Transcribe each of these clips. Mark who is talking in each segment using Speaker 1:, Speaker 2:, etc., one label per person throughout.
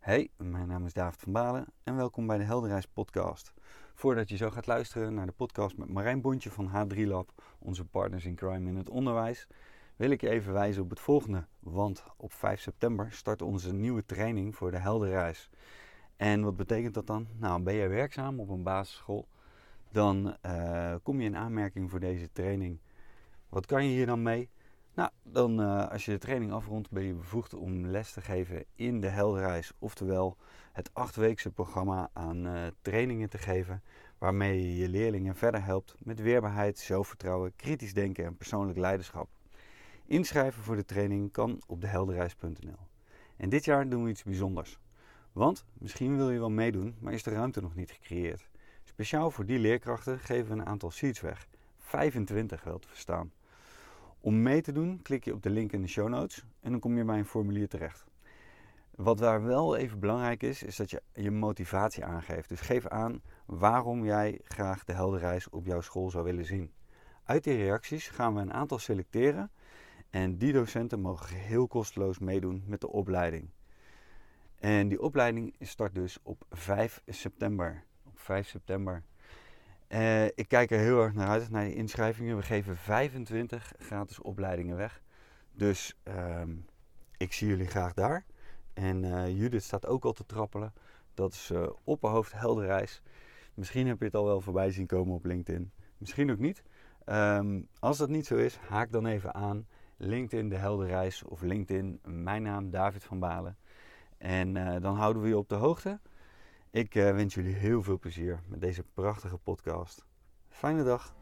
Speaker 1: Hey, mijn naam is David van Balen en welkom bij de Helderreis podcast. Voordat je zo gaat luisteren naar de podcast met Marijn Bontje van H3 Lab, onze partners in crime in het onderwijs, wil ik je even wijzen op het volgende. Want op 5 september start onze nieuwe training voor de Helderreis. En wat betekent dat dan? Nou, ben je werkzaam op een basisschool, dan kom je in aanmerking voor deze training. Wat kan je hier dan mee? Nou, dan als je de training afrondt ben je bevoegd om les te geven in de Helderreis. Oftewel het 8-weekse programma aan trainingen te geven waarmee je je leerlingen verder helpt met weerbaarheid, zelfvertrouwen, kritisch denken en persoonlijk leiderschap. Inschrijven voor de training kan op dehelderreis.nl. En dit jaar doen we iets bijzonders. Want misschien wil je wel meedoen, maar is de ruimte nog niet gecreëerd. Speciaal voor die leerkrachten geven we een aantal seats weg. 25 wel te verstaan. Om mee te doen klik je op de link in de show notes en dan kom je bij een formulier terecht. Wat daar wel even belangrijk is dat je je motivatie aangeeft. Dus geef aan waarom jij graag de Helderreis op jouw school zou willen zien. Uit die reacties gaan we een aantal selecteren en die docenten mogen geheel kosteloos meedoen met de opleiding. En die opleiding start dus op 5 september. Op 5 september. Ik kijk er heel erg naar uit, naar de inschrijvingen. We geven 25 gratis opleidingen weg. Dus ik zie jullie graag daar. En Judith staat ook al te trappelen. Dat is Opperhoofd Helderreis. Misschien heb je het al wel voorbij zien komen op LinkedIn. Misschien ook niet. Als dat niet zo is, haak dan even aan. LinkedIn de Helderreis of LinkedIn mijn naam David van Balen. En dan houden we je op de hoogte. Ik wens jullie heel veel plezier met deze prachtige podcast. Fijne dag.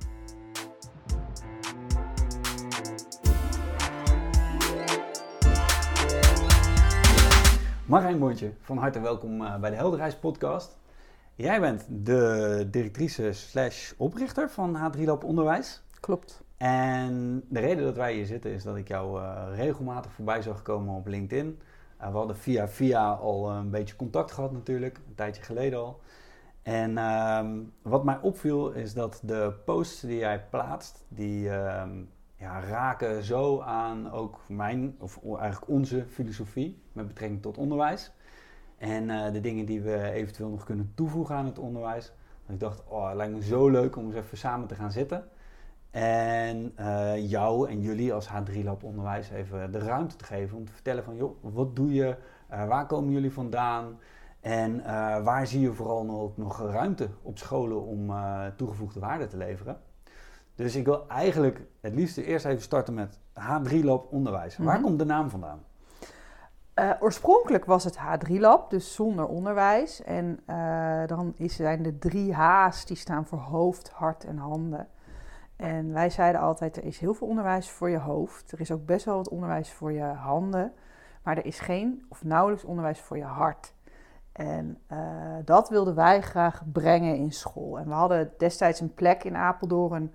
Speaker 1: Marijn Bontje, van harte welkom bij de Helderreis podcast. Jij bent de directrice / oprichter van H3 Lab Onderwijs.
Speaker 2: Klopt.
Speaker 1: En de reden dat wij hier zitten is dat ik jou regelmatig voorbij zag komen op LinkedIn. We hadden via al een beetje contact gehad natuurlijk, een tijdje geleden al. En wat mij opviel is dat de posts die jij plaatst, die raken zo aan ook mijn, of eigenlijk onze filosofie met betrekking tot onderwijs. En de dingen die we eventueel nog kunnen toevoegen aan het onderwijs. Ik dacht, het lijkt me zo leuk om eens even samen te gaan zitten. En jou en jullie als H3 Lab Onderwijs even de ruimte te geven om te vertellen van joh, wat doe je, waar komen jullie vandaan en waar zie je vooral nog ruimte op scholen om toegevoegde waarde te leveren. Dus ik wil eigenlijk het liefst eerst even starten met H3 Lab Onderwijs. Waar komt de naam vandaan?
Speaker 2: Oorspronkelijk was het H3 Lab, dus zonder onderwijs. En dan zijn de 3 H's die staan voor hoofd, hart en handen. En wij zeiden altijd, er is heel veel onderwijs voor je hoofd. Er is ook best wel wat onderwijs voor je handen. Maar er is geen of nauwelijks onderwijs voor je hart. En dat wilden wij graag brengen in school. En we hadden destijds een plek in Apeldoorn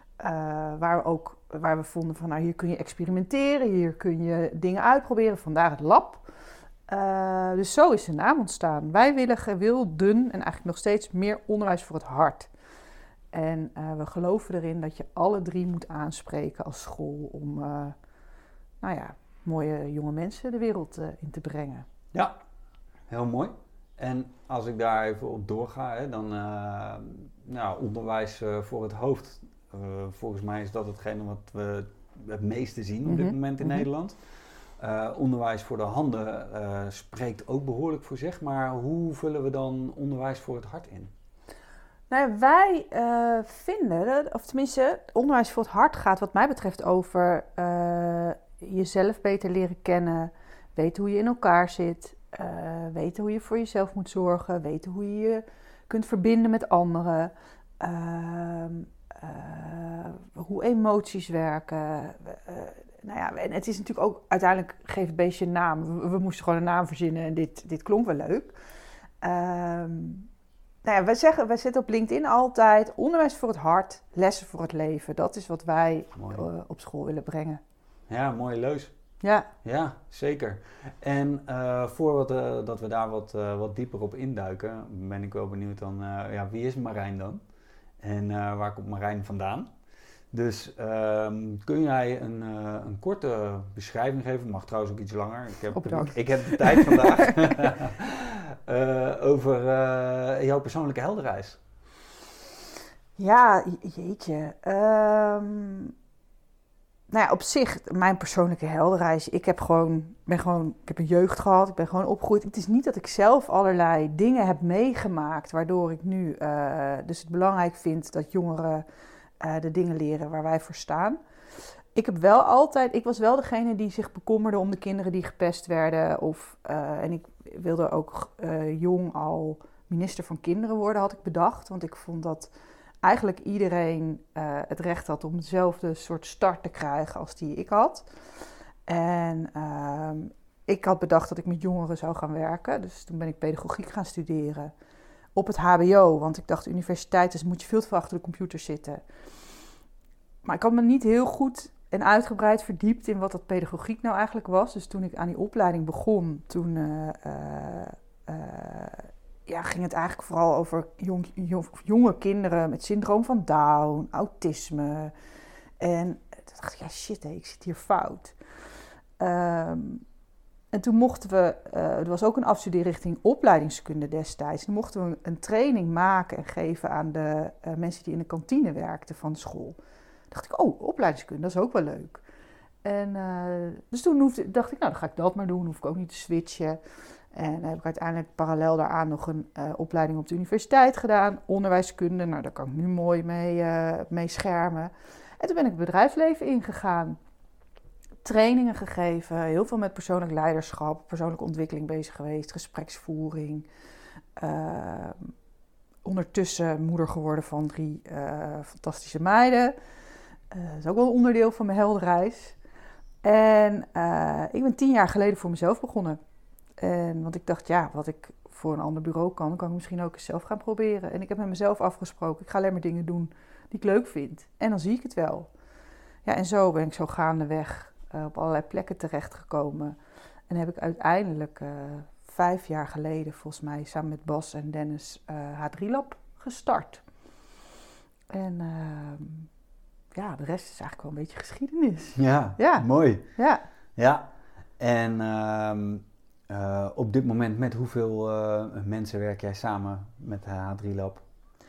Speaker 2: waar we vonden van nou, hier kun je experimenteren. Hier kun je dingen uitproberen, vandaar het lab. Dus zo is de naam ontstaan. Wij wilden en eigenlijk nog steeds meer onderwijs voor het hart. En we geloven erin dat je alle 3 moet aanspreken als school om mooie jonge mensen de wereld in te brengen.
Speaker 1: Ja, heel mooi. En als ik daar even op doorga, dan onderwijs voor het hoofd. Volgens mij is dat hetgene wat we het meeste zien op dit moment in Nederland. Onderwijs voor de handen spreekt ook behoorlijk voor zich. Maar hoe vullen we dan onderwijs voor het hart in?
Speaker 2: Nou, wij vinden, of tenminste, onderwijs voor het hart gaat wat mij betreft over jezelf beter leren kennen, weten hoe je in elkaar zit, weten hoe je voor jezelf moet zorgen, weten hoe je je kunt verbinden met anderen, hoe emoties werken. En het is natuurlijk ook, uiteindelijk geeft het beestje een naam. We moesten gewoon een naam verzinnen en dit klonk wel leuk. Wij zitten op LinkedIn altijd onderwijs voor het hart, lessen voor het leven. Dat is wat wij op school willen brengen.
Speaker 1: Ja, mooie leus.
Speaker 2: Ja.
Speaker 1: Ja, zeker. En voordat we daar wat dieper op induiken, ben ik wel benieuwd dan, wie is Marijn dan? En waar komt Marijn vandaan? Dus kun jij een korte beschrijving geven? Mag trouwens ook iets langer. Ik heb de tijd vandaag. Over jouw persoonlijke heldenreis.
Speaker 2: Ja, jeetje. Nou ja, op zich, mijn persoonlijke heldenreis. Ik heb een jeugd gehad. Ik ben gewoon opgegroeid. Het is niet dat ik zelf allerlei dingen heb meegemaakt, waardoor ik nu dus het belangrijk vind dat jongeren de dingen leren waar wij voor staan. Ik was wel degene die zich bekommerde om de kinderen die gepest werden. En ik wilde ook jong al minister van kinderen worden, had ik bedacht. Want ik vond dat eigenlijk iedereen het recht had om dezelfde soort start te krijgen als die ik had. En ik had bedacht dat ik met jongeren zou gaan werken. Dus toen ben ik pedagogiek gaan studeren op het HBO. Want ik dacht, universiteit, dus moet je veel te veel achter de computer zitten. Maar ik had me niet heel goed en uitgebreid verdiept in wat dat pedagogiek nou eigenlijk was. Dus toen ik aan die opleiding begon, toen ging het eigenlijk vooral over jonge kinderen met syndroom van Down, autisme. En toen dacht ik, ja shit, ik zit hier fout. En toen mochten we, er was ook een afstudeerrichting opleidingskunde destijds. Toen mochten we een training maken en geven aan de mensen die in de kantine werkten van de school. Dacht ik, opleidingskunde, dat is ook wel leuk. En dus toen dacht ik, nou, dan ga ik dat maar doen. Hoef ik ook niet te switchen. En dan heb ik uiteindelijk parallel daaraan nog een opleiding op de universiteit gedaan. Onderwijskunde, nou, daar kan ik nu mooi mee schermen. En toen ben ik het bedrijfsleven ingegaan. Trainingen gegeven, heel veel met persoonlijk leiderschap, persoonlijke ontwikkeling bezig geweest, gespreksvoering. Ondertussen moeder geworden van 3 fantastische meiden. Dat is ook wel een onderdeel van mijn heldenreis. En ik ben 10 jaar geleden voor mezelf begonnen. Want ik dacht, ja, wat ik voor een ander bureau kan ik misschien ook eens zelf gaan proberen. En ik heb met mezelf afgesproken, ik ga alleen maar dingen doen die ik leuk vind. En dan zie ik het wel. Ja, en zo ben ik zo gaandeweg op allerlei plekken terechtgekomen. En heb ik uiteindelijk 5 jaar geleden, volgens mij, samen met Bas en Dennis, H3 Lab gestart. En de rest is eigenlijk wel een beetje geschiedenis.
Speaker 1: Ja. Mooi.
Speaker 2: Ja.
Speaker 1: En op dit moment, met hoeveel mensen werk jij samen met H3 Lab?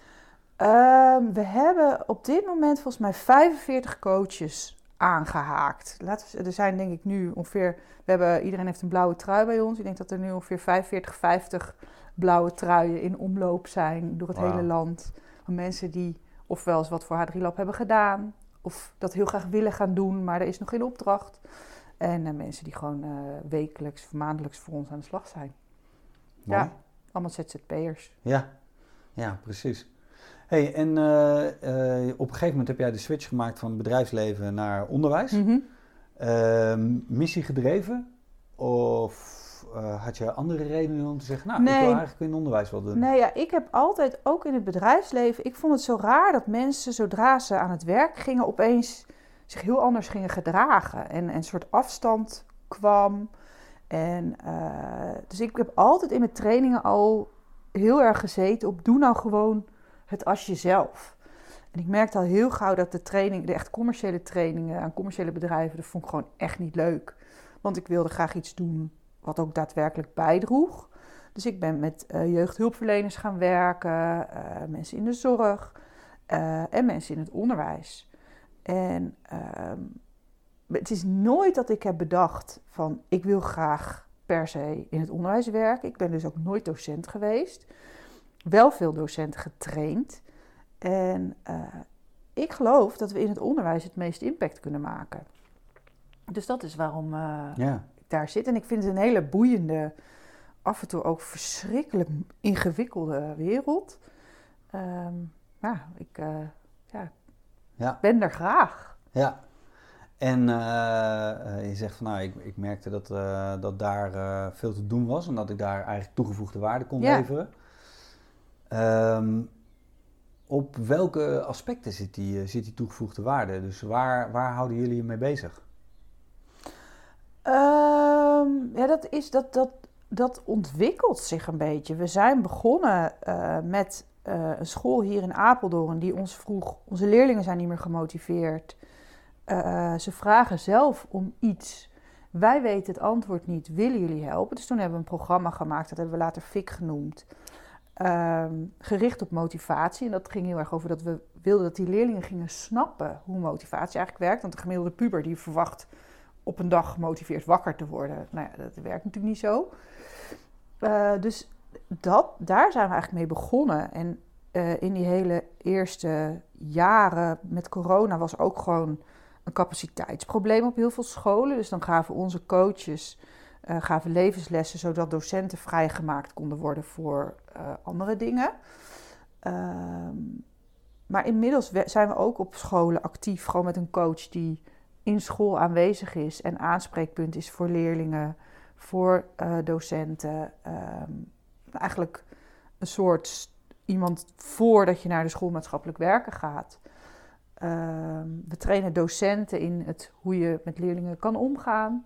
Speaker 2: We hebben op dit moment volgens mij 45 coaches aangehaakt. Er zijn denk ik nu ongeveer, iedereen heeft een blauwe trui bij ons. Ik denk dat er nu ongeveer 45, 50 blauwe truien in omloop zijn door het hele land. Van mensen die ofwel eens wat voor H3 Lab hebben gedaan, of dat heel graag willen gaan doen, maar er is nog geen opdracht. En mensen die gewoon wekelijks of maandelijks voor ons aan de slag zijn.
Speaker 1: Mooi.
Speaker 2: Ja, allemaal ZZP'ers.
Speaker 1: Ja, precies. Hey, en op een gegeven moment heb jij de switch gemaakt van bedrijfsleven naar onderwijs.
Speaker 2: Mm-hmm.
Speaker 1: Missie gedreven? Of had je andere redenen om te zeggen, ik wil eigenlijk in onderwijs wel doen?
Speaker 2: Nee, ja, ik heb altijd, ook in het bedrijfsleven, ik vond het zo raar dat mensen, zodra ze aan het werk gingen, opeens zich heel anders gingen gedragen. En een soort afstand kwam. Dus ik heb altijd in mijn trainingen al heel erg gezeten op, doe nou gewoon het als jezelf. En ik merkte al heel gauw dat de echt commerciële trainingen aan commerciële bedrijven, dat vond ik gewoon echt niet leuk. Want ik wilde graag iets doen wat ook daadwerkelijk bijdroeg. Dus ik ben met jeugdhulpverleners gaan werken, mensen in de zorg en mensen in het onderwijs. En het is nooit dat ik heb bedacht van, ik wil graag per se in het onderwijs werken. Ik ben dus ook nooit docent geweest. Wel veel docenten getraind. En ik geloof dat we in het onderwijs het meest impact kunnen maken. Dus dat is waarom ik daar zit. En ik vind het een hele boeiende, af en toe ook verschrikkelijk ingewikkelde wereld. Ik ben er graag.
Speaker 1: Ja. En je zegt van, ik merkte dat daar veel te doen was en dat ik daar eigenlijk toegevoegde waarde kon leveren. Op welke aspecten zit die toegevoegde waarde? Dus waar houden jullie je mee bezig?
Speaker 2: Dat ontwikkelt zich een beetje. We zijn begonnen met een school hier in Apeldoorn die ons vroeg, onze leerlingen zijn niet meer gemotiveerd. Ze vragen zelf om iets. Wij weten het antwoord niet, willen jullie helpen? Dus toen hebben we een programma gemaakt, dat hebben we later FIK genoemd. Gericht op motivatie. En dat ging heel erg over dat we wilden dat die leerlingen gingen snappen hoe motivatie eigenlijk werkt. Want de gemiddelde puber die verwacht op een dag gemotiveerd wakker te worden. Nou ja, dat werkt natuurlijk niet zo. Dus daar zijn we eigenlijk mee begonnen. En in die hele eerste jaren met corona was ook gewoon een capaciteitsprobleem op heel veel scholen. Dus dan gaven onze coaches levenslessen, zodat docenten vrijgemaakt konden worden voor andere dingen. Maar inmiddels zijn we ook op scholen actief, gewoon met een coach die in school aanwezig is en aanspreekpunt is voor leerlingen, voor docenten. Eigenlijk een soort iemand voordat je naar de school maatschappelijk werken gaat. We trainen docenten in hoe je met leerlingen kan omgaan.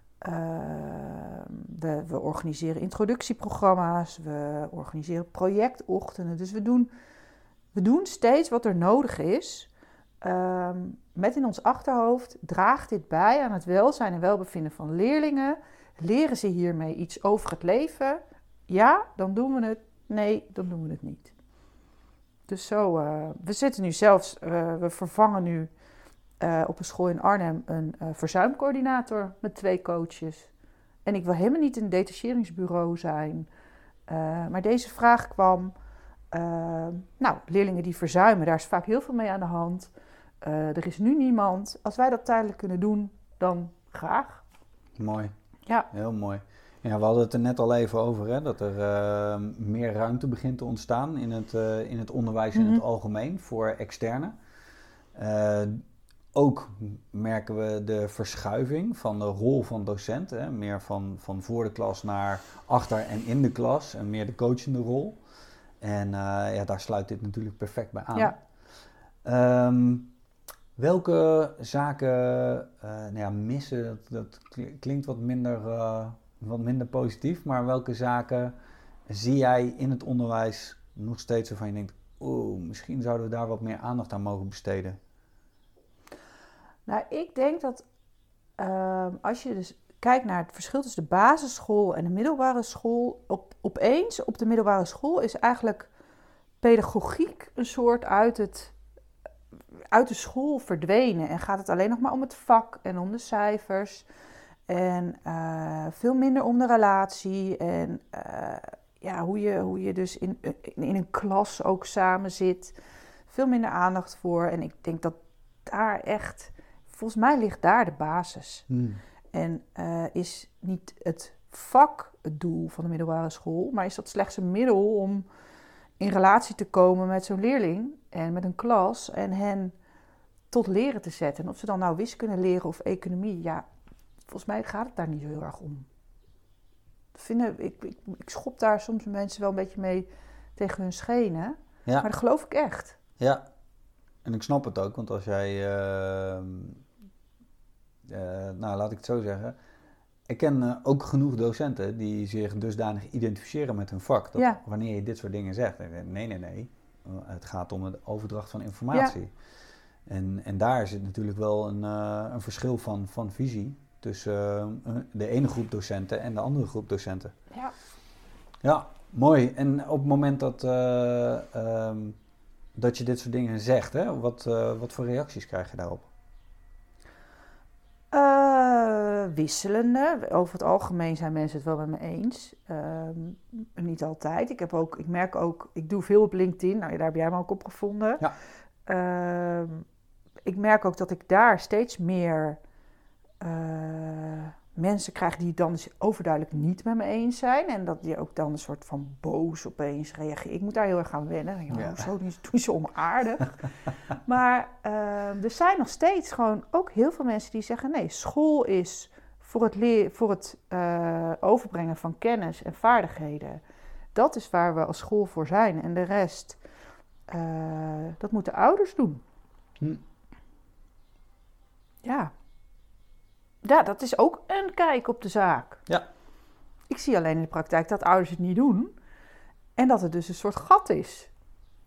Speaker 2: We organiseren introductieprogramma's, we organiseren projectochtenden. Dus we doen steeds wat er nodig is. Met in ons achterhoofd, draagt dit bij aan het welzijn en welbevinden van leerlingen? Leren ze hiermee iets over het leven? Ja, dan doen we het. Nee, dan doen we het niet. Dus zo, we zitten nu zelfs, we vervangen nu op een school in Arnhem een verzuimcoördinator met 2 coaches. En ik wil helemaal niet een detacheringsbureau zijn. Maar deze vraag kwam, leerlingen die verzuimen, daar is vaak heel veel mee aan de hand. Er is nu niemand. Als wij dat tijdelijk kunnen doen, dan graag.
Speaker 1: Mooi.
Speaker 2: Ja.
Speaker 1: Heel mooi. Ja, we hadden het er net al even over, hè, dat er meer ruimte begint te ontstaan in het onderwijs in het algemeen voor externe. Ook merken we de verschuiving van de rol van docenten. Hè, meer van voor de klas naar achter en in de klas en meer de coachende rol. En daar sluit dit natuurlijk perfect bij aan.
Speaker 2: Ja.
Speaker 1: Welke zaken missen, dat klinkt wat minder positief, maar welke zaken zie jij in het onderwijs nog steeds waarvan je denkt, misschien zouden we daar wat meer aandacht aan mogen besteden?
Speaker 2: Nou, ik denk dat als je dus kijkt naar het verschil tussen de basisschool en de middelbare school, opeens op de middelbare school is eigenlijk pedagogiek een soort uit de school verdwenen. En gaat het alleen nog maar om het vak en om de cijfers. En veel minder om de relatie. En hoe je dus in een klas ook samen zit. Veel minder aandacht voor. En ik denk dat daar echt, volgens mij ligt daar de basis. En is niet het vak het doel van de middelbare school, maar is dat slechts een middel om in relatie te komen met zo'n leerling en met een klas en hen tot leren te zetten. En of ze dan nou wiskunde leren of economie, ja, volgens mij gaat het daar niet zo heel erg om. Ik schop daar soms mensen wel een beetje mee tegen hun schenen, maar dat geloof ik echt.
Speaker 1: Ja, en ik snap het ook, want als jij, laat ik het zo zeggen, ik ken ook genoeg docenten die zich dusdanig identificeren met hun vak. Dat wanneer je dit soort dingen zegt, nee, het gaat om de overdracht van informatie. Ja. En daar zit natuurlijk wel een verschil van visie tussen de ene groep docenten en de andere groep docenten.
Speaker 2: Ja.
Speaker 1: Ja, mooi. En op het moment dat je dit soort dingen zegt, hè, wat voor reacties krijg je daarop?
Speaker 2: Wisselende. Over het algemeen zijn mensen het wel met me eens. Niet altijd. Ik merk ook, ik doe veel op LinkedIn. Nou, daar heb jij me ook op gevonden.
Speaker 1: Ja.
Speaker 2: Ik merk ook dat ik daar steeds meer mensen krijg die dan dus overduidelijk niet met me eens zijn. En dat die ook dan een soort van boos opeens reageren. Ik moet daar heel erg aan wennen. Zo doe je zo onaardig. Maar er zijn nog steeds gewoon ook heel veel mensen die zeggen, nee, school is voor het overbrengen van kennis en vaardigheden. Dat is waar we als school voor zijn. En de rest, dat moeten ouders doen. Ja. Ja, dat is ook een kijk op de zaak.
Speaker 1: Ja.
Speaker 2: Ik zie alleen in de praktijk dat ouders het niet doen. En dat het dus een soort gat is.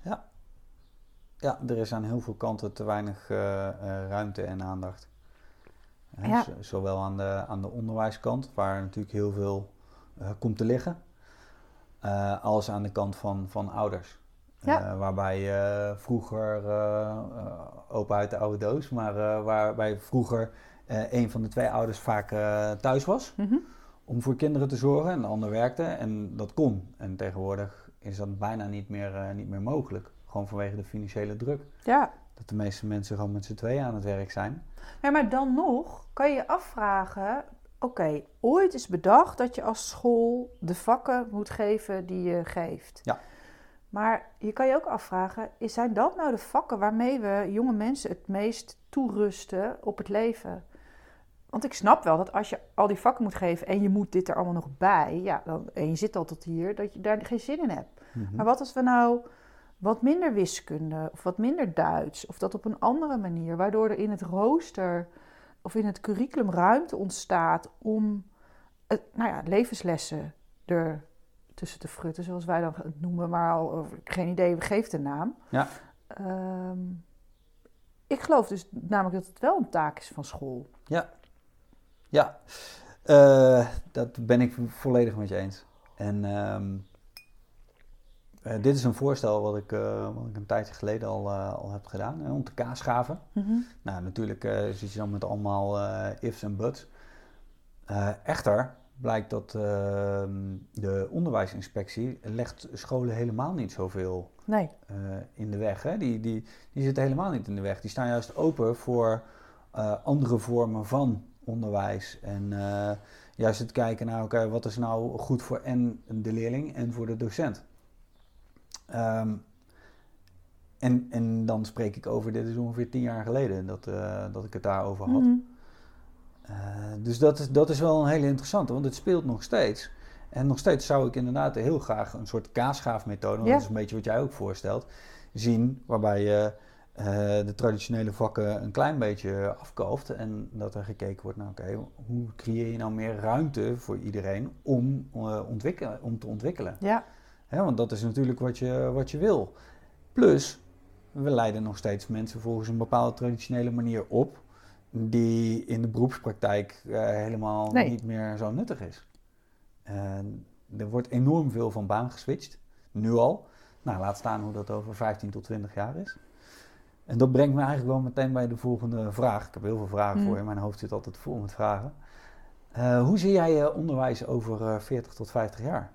Speaker 1: Ja, er is aan heel veel kanten te weinig ruimte en aandacht.
Speaker 2: Ja.
Speaker 1: Zowel aan de onderwijskant, waar natuurlijk heel veel komt te liggen, als aan de kant van ouders.
Speaker 2: Ja.
Speaker 1: Waarbij vroeger, open uit de oude doos, maar waarbij vroeger een van de twee ouders vaak thuis was om voor kinderen te zorgen en de ander werkte en dat kon. En tegenwoordig is dat bijna niet meer mogelijk, gewoon vanwege de financiële druk.
Speaker 2: Ja.
Speaker 1: Dat de meeste mensen gewoon met z'n tweeën aan het werk zijn.
Speaker 2: Ja, maar dan nog kan je je afvragen, oké, ooit is bedacht dat je als school de vakken moet geven die je geeft.
Speaker 1: Ja.
Speaker 2: Maar je kan je ook afvragen, zijn dat nou de vakken waarmee we jonge mensen het meest toerusten op het leven? Want ik snap wel dat als je al die vakken moet geven en je moet dit er allemaal nog bij, ja, en je zit al tot hier, dat je daar geen zin in hebt. Maar wat als we nou wat minder wiskunde of wat minder Duits of dat op een andere manier, waardoor er in het rooster of in het curriculum ruimte ontstaat om levenslessen er tussen te frutten, zoals wij dan het noemen, maar al geen idee, geeft een naam.
Speaker 1: Ja.
Speaker 2: Ik geloof dus namelijk dat het wel een taak is van school.
Speaker 1: Ja, dat ben ik volledig met je eens. En dit is een voorstel wat ik een tijdje geleden al heb gedaan, om te kaasschaven. Nou, natuurlijk zit je dan met allemaal ifs en buts. Echter blijkt dat de onderwijsinspectie legt scholen helemaal niet zoveel in de weg. Hè? Die zitten helemaal niet in de weg. Die staan juist open voor andere vormen van onderwijs. En juist het kijken naar oké, wat is nou goed voor en de leerling en voor de docent. En dan spreek ik over, dit is ongeveer 10 jaar geleden dat ik het daarover had. Dus dat is wel een hele interessante, want het speelt nog steeds. En nog steeds zou ik inderdaad heel graag een soort kaasschaafmethode, want dat is een beetje wat jij ook voorstelt, zien waarbij je de traditionele vakken een klein beetje afkalft en dat er gekeken wordt naar oké, hoe creëer je nou meer ruimte voor iedereen om te ontwikkelen.
Speaker 2: Ja.
Speaker 1: Want dat is natuurlijk wat je wil. Plus, we leiden nog steeds mensen volgens een bepaalde traditionele manier op die in de beroepspraktijk helemaal niet meer zo nuttig is. Er wordt enorm veel van baan geswitcht, nu al. Nou, laat staan hoe dat over 15 tot 20 jaar is. En dat brengt me eigenlijk wel meteen bij de volgende vraag. Ik heb heel veel vragen voor je, mijn hoofd zit altijd vol met vragen. Hoe zie jij onderwijs over 40 tot 50 jaar?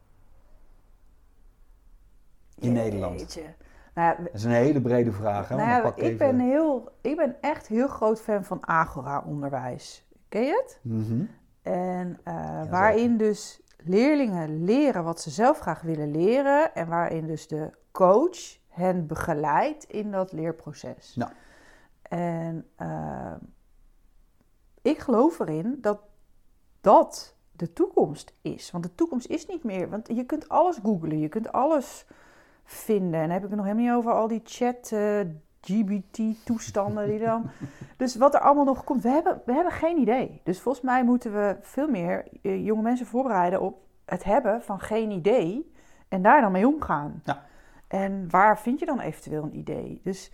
Speaker 1: In Nederland.
Speaker 2: Nou,
Speaker 1: dat is een hele brede vraag. Hè?
Speaker 2: Ik ben echt heel groot fan van Agora-onderwijs. Ken je het? En waarin dus leerlingen leren wat ze zelf graag willen leren. En waarin dus de coach hen begeleidt in dat leerproces.
Speaker 1: Ja.
Speaker 2: En ik geloof erin dat de toekomst is. Want de toekomst is niet meer... Want je kunt alles googlen, je kunt alles vinden. En dan heb ik het nog helemaal niet over al die GBT-toestanden die dan... Dus wat er allemaal nog komt, we hebben geen idee. Dus volgens mij moeten we veel meer jonge mensen voorbereiden op het hebben van geen idee en daar dan mee omgaan.
Speaker 1: Ja.
Speaker 2: En waar vind je dan eventueel een idee? Dus,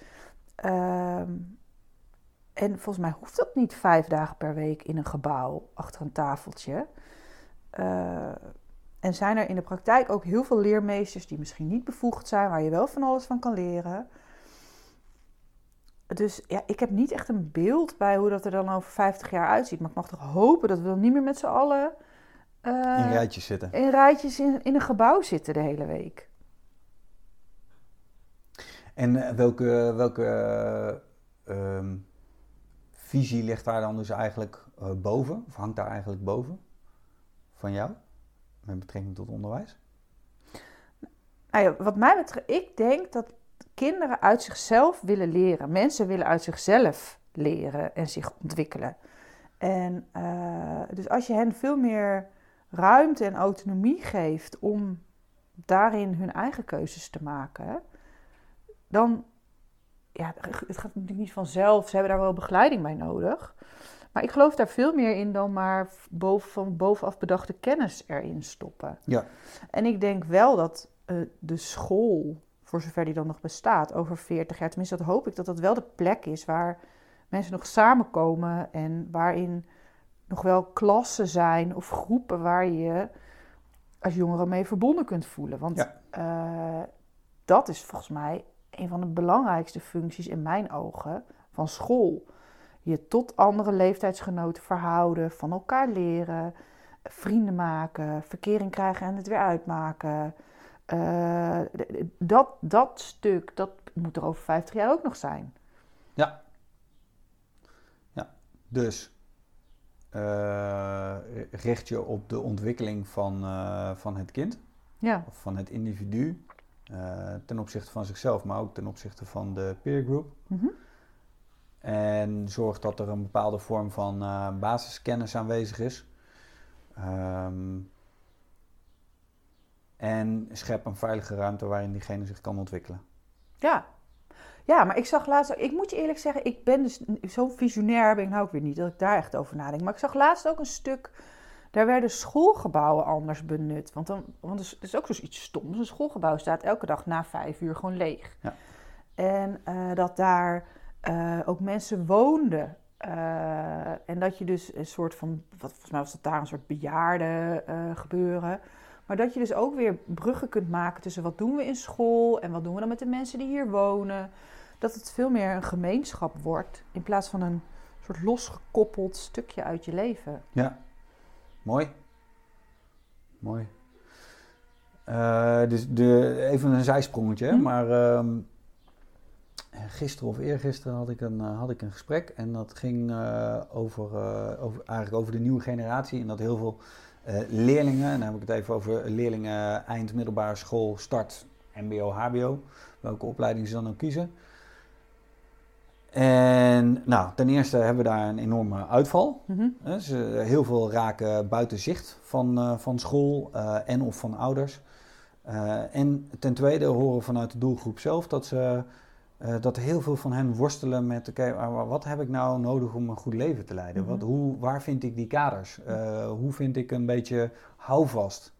Speaker 2: en volgens mij hoeft dat niet 5 dagen per week in een gebouw achter een tafeltje. En zijn er in de praktijk ook heel veel leermeesters die misschien niet bevoegd zijn, waar je wel van alles van kan leren. Dus ja, ik heb niet echt een beeld bij hoe dat er dan over 50 jaar uitziet. Maar ik mag toch hopen dat we dan niet meer met z'n allen
Speaker 1: in rijtjes zitten.
Speaker 2: In rijtjes in een gebouw zitten de hele week.
Speaker 1: En welke visie ligt daar dan dus eigenlijk boven? Of hangt daar eigenlijk boven van jou? Met betrekking tot onderwijs?
Speaker 2: Nou ja, wat mij betreft, ik denk dat kinderen uit zichzelf willen leren. Mensen willen uit zichzelf leren en zich ontwikkelen. En dus als je hen veel meer ruimte en autonomie geeft om daarin hun eigen keuzes te maken, dan, ja, het gaat natuurlijk niet vanzelf. Ze hebben daar wel begeleiding bij nodig. Maar ik geloof daar veel meer in dan maar van bovenaf bedachte kennis erin stoppen.
Speaker 1: Ja.
Speaker 2: En ik denk wel dat de school voor zover die dan nog bestaat, over 40 jaar. Tenminste, dat hoop ik, dat dat wel de plek is waar mensen nog samenkomen en waarin nog wel klassen zijn of groepen waar je als jongere mee verbonden kunt voelen. Want dat is volgens mij een van de belangrijkste functies in mijn ogen van school. Je tot andere leeftijdsgenoten verhouden, van elkaar leren, vrienden maken, verkering krijgen en het weer uitmaken. Dat stuk, dat moet er over 50 jaar ook nog zijn.
Speaker 1: Ja. Dus richt je op de ontwikkeling van het kind.
Speaker 2: Ja.
Speaker 1: Of van het individu. Ten opzichte van zichzelf, maar ook ten opzichte van de peer group.
Speaker 2: Mm-hmm.
Speaker 1: En zorg dat er een bepaalde vorm van basiskennis aanwezig is. En schep een veilige ruimte waarin diegene zich kan ontwikkelen.
Speaker 2: Ja, maar ik zag laatst, ik moet je eerlijk zeggen, ik ben dus zo visionair, ben ik nou ook weer niet, dat ik daar echt over nadenk. Maar ik zag laatst ook een stuk, daar werden schoolgebouwen anders benut. Want er is ook zoiets stoms. Een schoolgebouw staat elke dag na 5 uur gewoon leeg.
Speaker 1: Ja.
Speaker 2: En dat daar ook mensen woonden. En dat je dus een soort van, volgens mij was dat daar een soort bejaarde gebeuren. Maar dat je dus ook weer bruggen kunt maken tussen wat doen we in school en wat doen we dan met de mensen die hier wonen. Dat het veel meer een gemeenschap wordt in plaats van een soort losgekoppeld stukje uit je leven.
Speaker 1: Ja, mooi. Dus even een zijsprongetje, maar gisteren of eergisteren had ik een gesprek en dat ging over de nieuwe generatie en dat heel veel leerlingen, en dan heb ik het even over leerlingen eind middelbare school, start, mbo, hbo, welke opleiding ze dan ook kiezen. En nou, ten eerste hebben we daar een enorme uitval.
Speaker 2: Mm-hmm.
Speaker 1: Dus, heel veel raken buiten zicht van school en of van ouders. En ten tweede horen vanuit de doelgroep zelf dat heel veel van hen worstelen met wat heb ik nou nodig om een goed leven te leiden?
Speaker 2: Mm-hmm.
Speaker 1: Waar vind ik die kaders? Hoe vind ik een beetje houvast?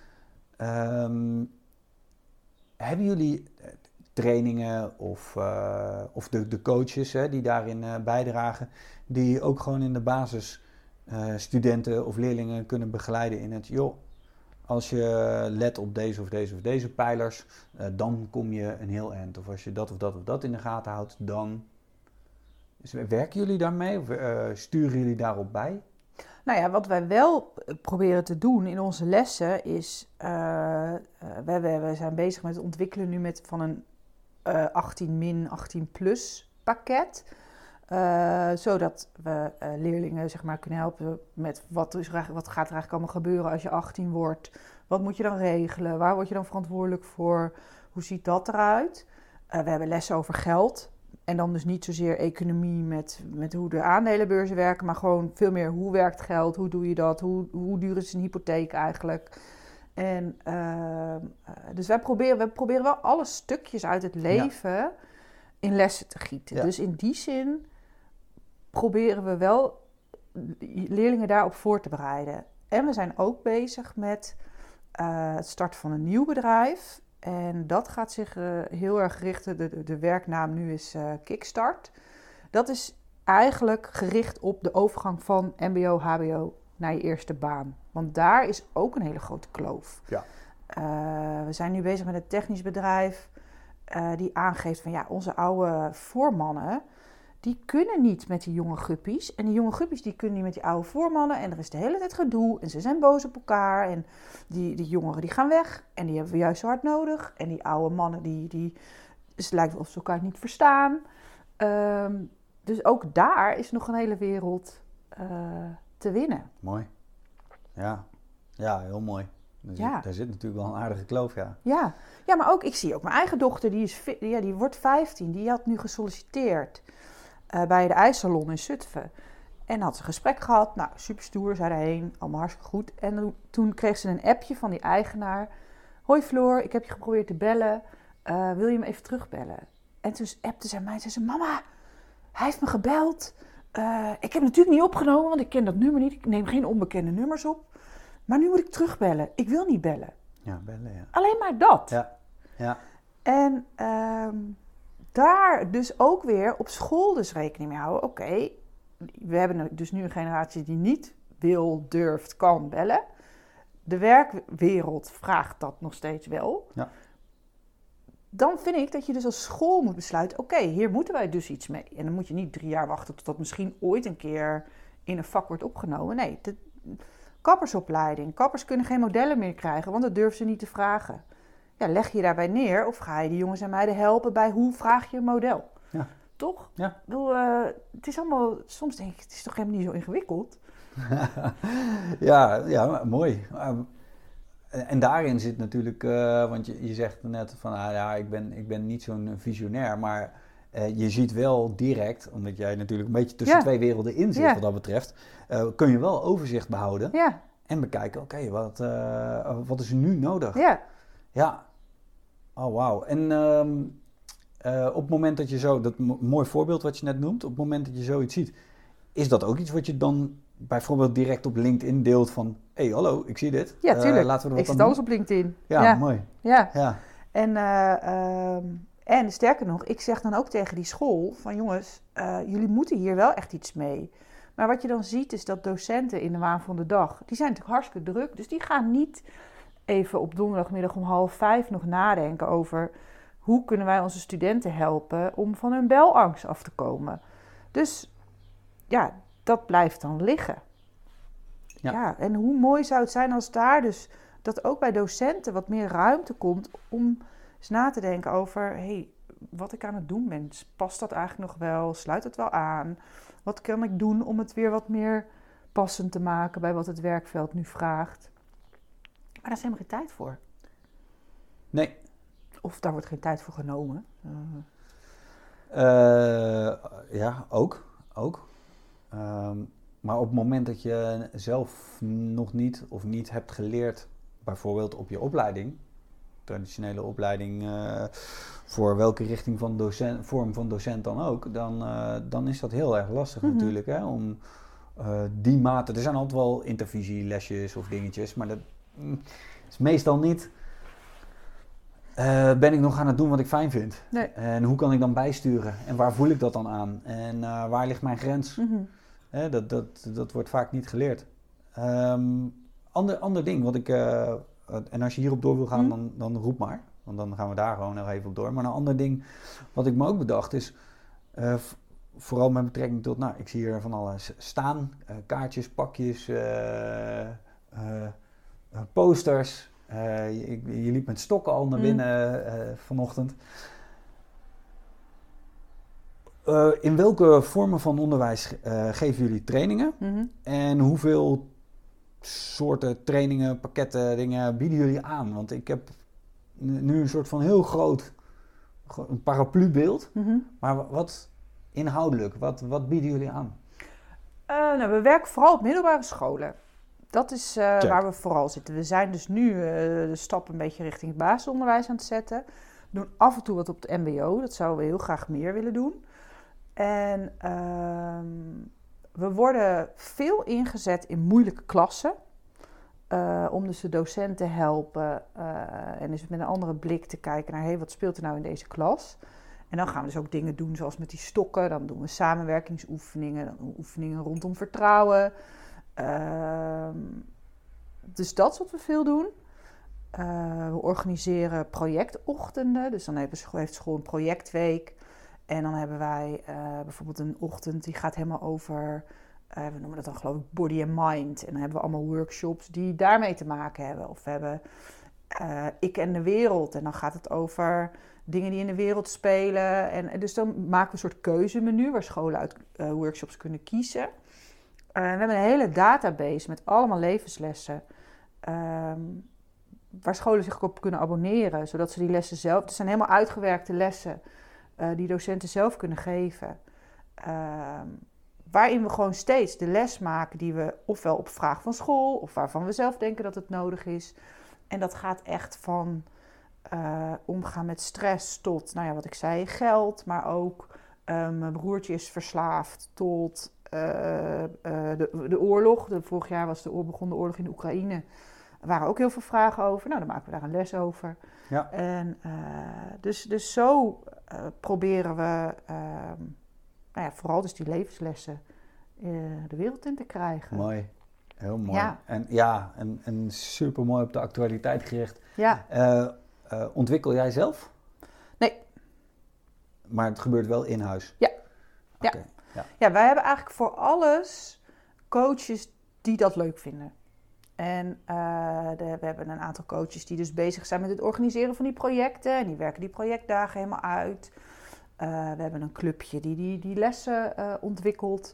Speaker 1: Hebben jullie trainingen of de coaches die daarin bijdragen, die ook gewoon in de basis studenten of leerlingen kunnen begeleiden in het, als je let op deze of deze of deze pijlers, dan kom je een heel eind. Of als je dat of dat of dat in de gaten houdt, dan... Dus werken jullie daarmee? Of sturen jullie daarop bij?
Speaker 2: Nou ja, wat wij wel proberen te doen in onze lessen is... we zijn bezig met het ontwikkelen nu van een 18-, 18-plus pakket. Zodat we leerlingen zeg maar, kunnen helpen met wat gaat er eigenlijk allemaal gebeuren als je 18 wordt. Wat moet je dan regelen? Waar word je dan verantwoordelijk voor? Hoe ziet dat eruit? We hebben lessen over geld. En dan dus niet zozeer economie met hoe de aandelenbeurzen werken, maar gewoon veel meer hoe werkt geld? Hoe doe je dat? Hoe duur is een hypotheek eigenlijk? En dus wij proberen wel alle stukjes uit het leven in lessen te gieten. Ja. Dus in die zin proberen we wel leerlingen daarop voor te bereiden. En we zijn ook bezig met het starten van een nieuw bedrijf. En dat gaat zich heel erg richten, de werknaam nu is Kickstart. Dat is eigenlijk gericht op de overgang van mbo, hbo naar je eerste baan. Want daar is ook een hele grote kloof. Ja. We zijn nu bezig met een technisch bedrijf die aangeeft van onze oude voormannen, die kunnen niet met die jonge guppies. En die jonge guppies die kunnen niet met die oude voormannen. En er is de hele tijd gedoe. En ze zijn boos op elkaar. En die jongeren die gaan weg. En die hebben we juist zo hard nodig. En die oude mannen het lijkt wel of ze elkaar niet verstaan. Dus ook daar is nog een hele wereld te winnen.
Speaker 1: Mooi. Ja, heel mooi. Daar zit natuurlijk wel een aardige kloof,
Speaker 2: Ja, maar ook, ik zie ook mijn eigen dochter, die wordt 15. Die had nu gesolliciteerd bij de ijssalon in Zutphen. En had ze een gesprek gehad. Nou, super stoer, zei daarheen. Allemaal hartstikke goed. En toen kreeg ze een appje van die eigenaar. Hoi Floor, ik heb je geprobeerd te bellen. Wil je me even terugbellen? En toen appte zij mij en zei ze, mama, hij heeft me gebeld. Ik heb natuurlijk niet opgenomen, want ik ken dat nummer niet. Ik neem geen onbekende nummers op. Maar nu moet ik terugbellen. Ik wil niet bellen.
Speaker 1: Ja, bellen, ja.
Speaker 2: Alleen maar dat.
Speaker 1: Ja.
Speaker 2: En daar dus ook weer op school dus rekening mee houden. Oké, we hebben dus nu een generatie die niet wil, durft, kan bellen. De werkwereld vraagt dat nog steeds wel.
Speaker 1: Ja.
Speaker 2: Dan vind ik dat je dus als school moet besluiten... oké, hier moeten wij dus iets mee. En dan moet je niet 3 jaar wachten tot dat misschien ooit een keer in een vak wordt opgenomen. Nee, de kappersopleiding. Kappers kunnen geen modellen meer krijgen, want dat durven ze niet te vragen. Ja, leg je daarbij neer of ga je die jongens en meiden helpen bij hoe vraag je een model?
Speaker 1: Ja.
Speaker 2: Toch?
Speaker 1: Ja.
Speaker 2: Ik bedoel, het is allemaal... Soms denk ik, het is toch helemaal niet zo ingewikkeld?
Speaker 1: Ja, mooi. En daarin zit natuurlijk, want je zegt net van, ik ben niet zo'n visionair, maar je ziet wel direct, omdat jij natuurlijk een beetje tussen twee werelden in zit wat dat betreft, kun je wel overzicht behouden en bekijken, oké, wat is er nu nodig? Ja. Oh, wauw. En op het moment dat je zo, dat mooi voorbeeld wat je net noemt, op het moment dat je zoiets ziet, is dat ook iets wat je dan bijvoorbeeld direct op LinkedIn deelt van... Hey, hallo, ik zie dit.
Speaker 2: Ja, tuurlijk.
Speaker 1: Laten we er
Speaker 2: ik
Speaker 1: wat
Speaker 2: zit
Speaker 1: aan
Speaker 2: alles
Speaker 1: doen.
Speaker 2: op LinkedIn.
Speaker 1: Ja, mooi.
Speaker 2: Ja. En sterker nog, ik zeg dan ook tegen die school van... jongens, jullie moeten hier wel echt iets mee. Maar wat je dan ziet is dat docenten in de waan van de dag... die zijn natuurlijk hartstikke druk. Dus die gaan niet even op donderdagmiddag om 4:30 nog nadenken over... hoe kunnen wij onze studenten helpen om van hun belangst af te komen. Dus ja, dat blijft dan liggen. Ja, en hoe mooi zou het zijn als daar dus... dat ook bij docenten wat meer ruimte komt om eens na te denken over... hey, wat ik aan het doen ben, past dat eigenlijk nog wel? Sluit het wel aan? Wat kan ik doen om het weer wat meer passend te maken bij wat het werkveld nu vraagt? Maar daar is helemaal geen tijd voor.
Speaker 1: Nee.
Speaker 2: Of daar wordt geen tijd voor genomen.
Speaker 1: Ja, ook. Maar op het moment dat je zelf nog niet of niet hebt geleerd, bijvoorbeeld op je opleiding, traditionele opleiding voor welke richting van vorm van docent dan ook, dan is dat heel erg lastig natuurlijk. Hè, om die mate, er zijn altijd wel intervisielesjes of dingetjes, maar dat is meestal niet... ben ik nog aan het doen wat ik fijn vind?
Speaker 2: Nee.
Speaker 1: En hoe kan ik dan bijsturen? En waar voel ik dat dan aan? En waar ligt mijn grens? Dat wordt vaak niet geleerd. Ander ding wat ik... en als je hierop door wil gaan, dan roep maar. Want dan gaan we daar gewoon nog even op door. Maar een ander ding wat ik me ook bedacht is... vooral met betrekking tot... Nou, ik zie hier van alles staan. Kaartjes, pakjes, posters... je liep met stokken al naar binnen vanochtend. In welke vormen van onderwijs geven jullie trainingen? En hoeveel soorten trainingen, pakketten, dingen bieden jullie aan? Want ik heb nu een soort van heel groot een paraplubeeld. Maar wat inhoudelijk, wat bieden jullie aan?
Speaker 2: Nou, we werken vooral op middelbare scholen. Dat is waar we vooral zitten. We zijn dus nu de stap een beetje richting het basisonderwijs aan het zetten. We doen af en toe wat op het mbo. Dat zouden we heel graag meer willen doen. En we worden veel ingezet in moeilijke klassen. Om dus de docent te helpen. En dus met een andere blik te kijken naar... hey, wat speelt er nou in deze klas? En dan gaan we dus ook dingen doen zoals met die stokken. Dan doen we samenwerkingsoefeningen. Dan doen we oefeningen rondom vertrouwen... Dus dat is wat we veel doen. We organiseren projectochtenden. Dus dan heeft school een projectweek. En dan hebben wij bijvoorbeeld een ochtend die gaat helemaal over... we noemen dat dan geloof ik body and mind. En dan hebben we allemaal workshops die daarmee te maken hebben. Of we hebben ik en de wereld. En dan gaat het over dingen die in de wereld spelen. En dus dan maken we een soort keuzemenu waar scholen uit workshops kunnen kiezen. We hebben een hele database met allemaal levenslessen waar scholen zich op kunnen abonneren, zodat ze die lessen zelf... Het zijn helemaal uitgewerkte lessen die docenten zelf kunnen geven. Waarin we gewoon steeds de les maken die we ofwel op vraag van school of waarvan we zelf denken dat het nodig is. En dat gaat echt van omgaan met stress tot, nou ja, wat ik zei, geld, maar ook mijn broertje is verslaafd tot... de oorlog. Vorig jaar begon de oorlog in de Oekraïne. Er waren ook heel veel vragen over. Nou, dan maken we daar een les over.
Speaker 1: Ja.
Speaker 2: En dus zo proberen we vooral dus die levenslessen de wereld in te krijgen.
Speaker 1: Mooi. Heel mooi.
Speaker 2: Ja.
Speaker 1: En super mooi op de actualiteit gericht.
Speaker 2: Ja.
Speaker 1: Ontwikkel jij zelf?
Speaker 2: Nee.
Speaker 1: Maar het gebeurt wel in huis?
Speaker 2: Ja.
Speaker 1: Okay.
Speaker 2: Ja, wij hebben eigenlijk voor alles coaches die dat leuk vinden. En we hebben een aantal coaches die dus bezig zijn met het organiseren van die projecten. En die werken die projectdagen helemaal uit. We hebben een clubje die lessen ontwikkelt.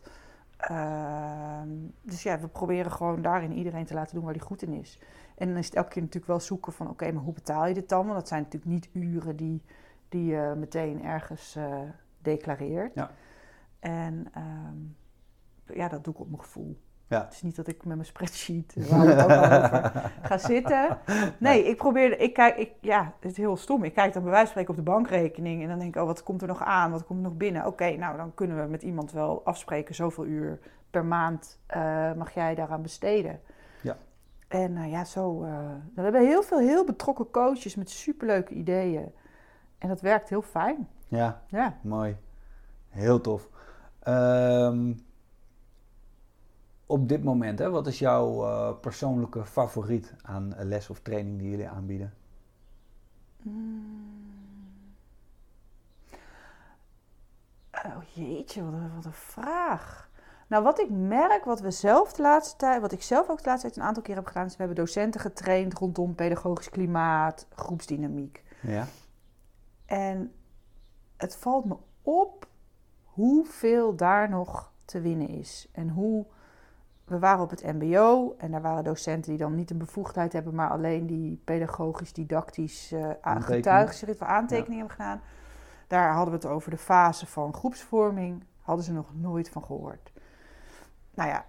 Speaker 2: Dus ja, we proberen gewoon daarin iedereen te laten doen waar die goed in is. En dan is het elke keer natuurlijk wel zoeken van oké, maar hoe betaal je dit dan? Want dat zijn natuurlijk niet uren die je meteen ergens declareert.
Speaker 1: Ja.
Speaker 2: En dat doe ik op mijn gevoel.
Speaker 1: Ja.
Speaker 2: Het is niet dat ik met mijn spreadsheet, waar we het ook al over, ga zitten. Nee, het is heel stom. Ik kijk dan bij wijze van spreken op de bankrekening en dan denk ik, wat komt er nog aan? Wat komt er nog binnen? Oké, nou dan kunnen we met iemand wel afspreken, zoveel uur per maand mag jij daaraan besteden.
Speaker 1: Ja.
Speaker 2: En we hebben heel veel heel betrokken coaches met superleuke ideeën. En dat werkt heel fijn.
Speaker 1: Ja,
Speaker 2: ja.
Speaker 1: Mooi. Heel tof. Op dit moment, wat is jouw persoonlijke favoriet aan les of training die jullie aanbieden?
Speaker 2: Oh jeetje, wat een vraag. Nou, wat ik merk, wat ik zelf ook de laatste tijd een aantal keer heb gedaan, is we hebben docenten getraind rondom pedagogisch klimaat, groepsdynamiek.
Speaker 1: Ja.
Speaker 2: En het valt me op hoeveel daar nog te winnen is. En we waren op het mbo en daar waren docenten die dan niet een bevoegdheid hebben, maar alleen die pedagogisch-didactisch getuigen, aantekeningen hebben gedaan. Daar hadden we het over de fase van groepsvorming. Hadden ze nog nooit van gehoord. Nou ja,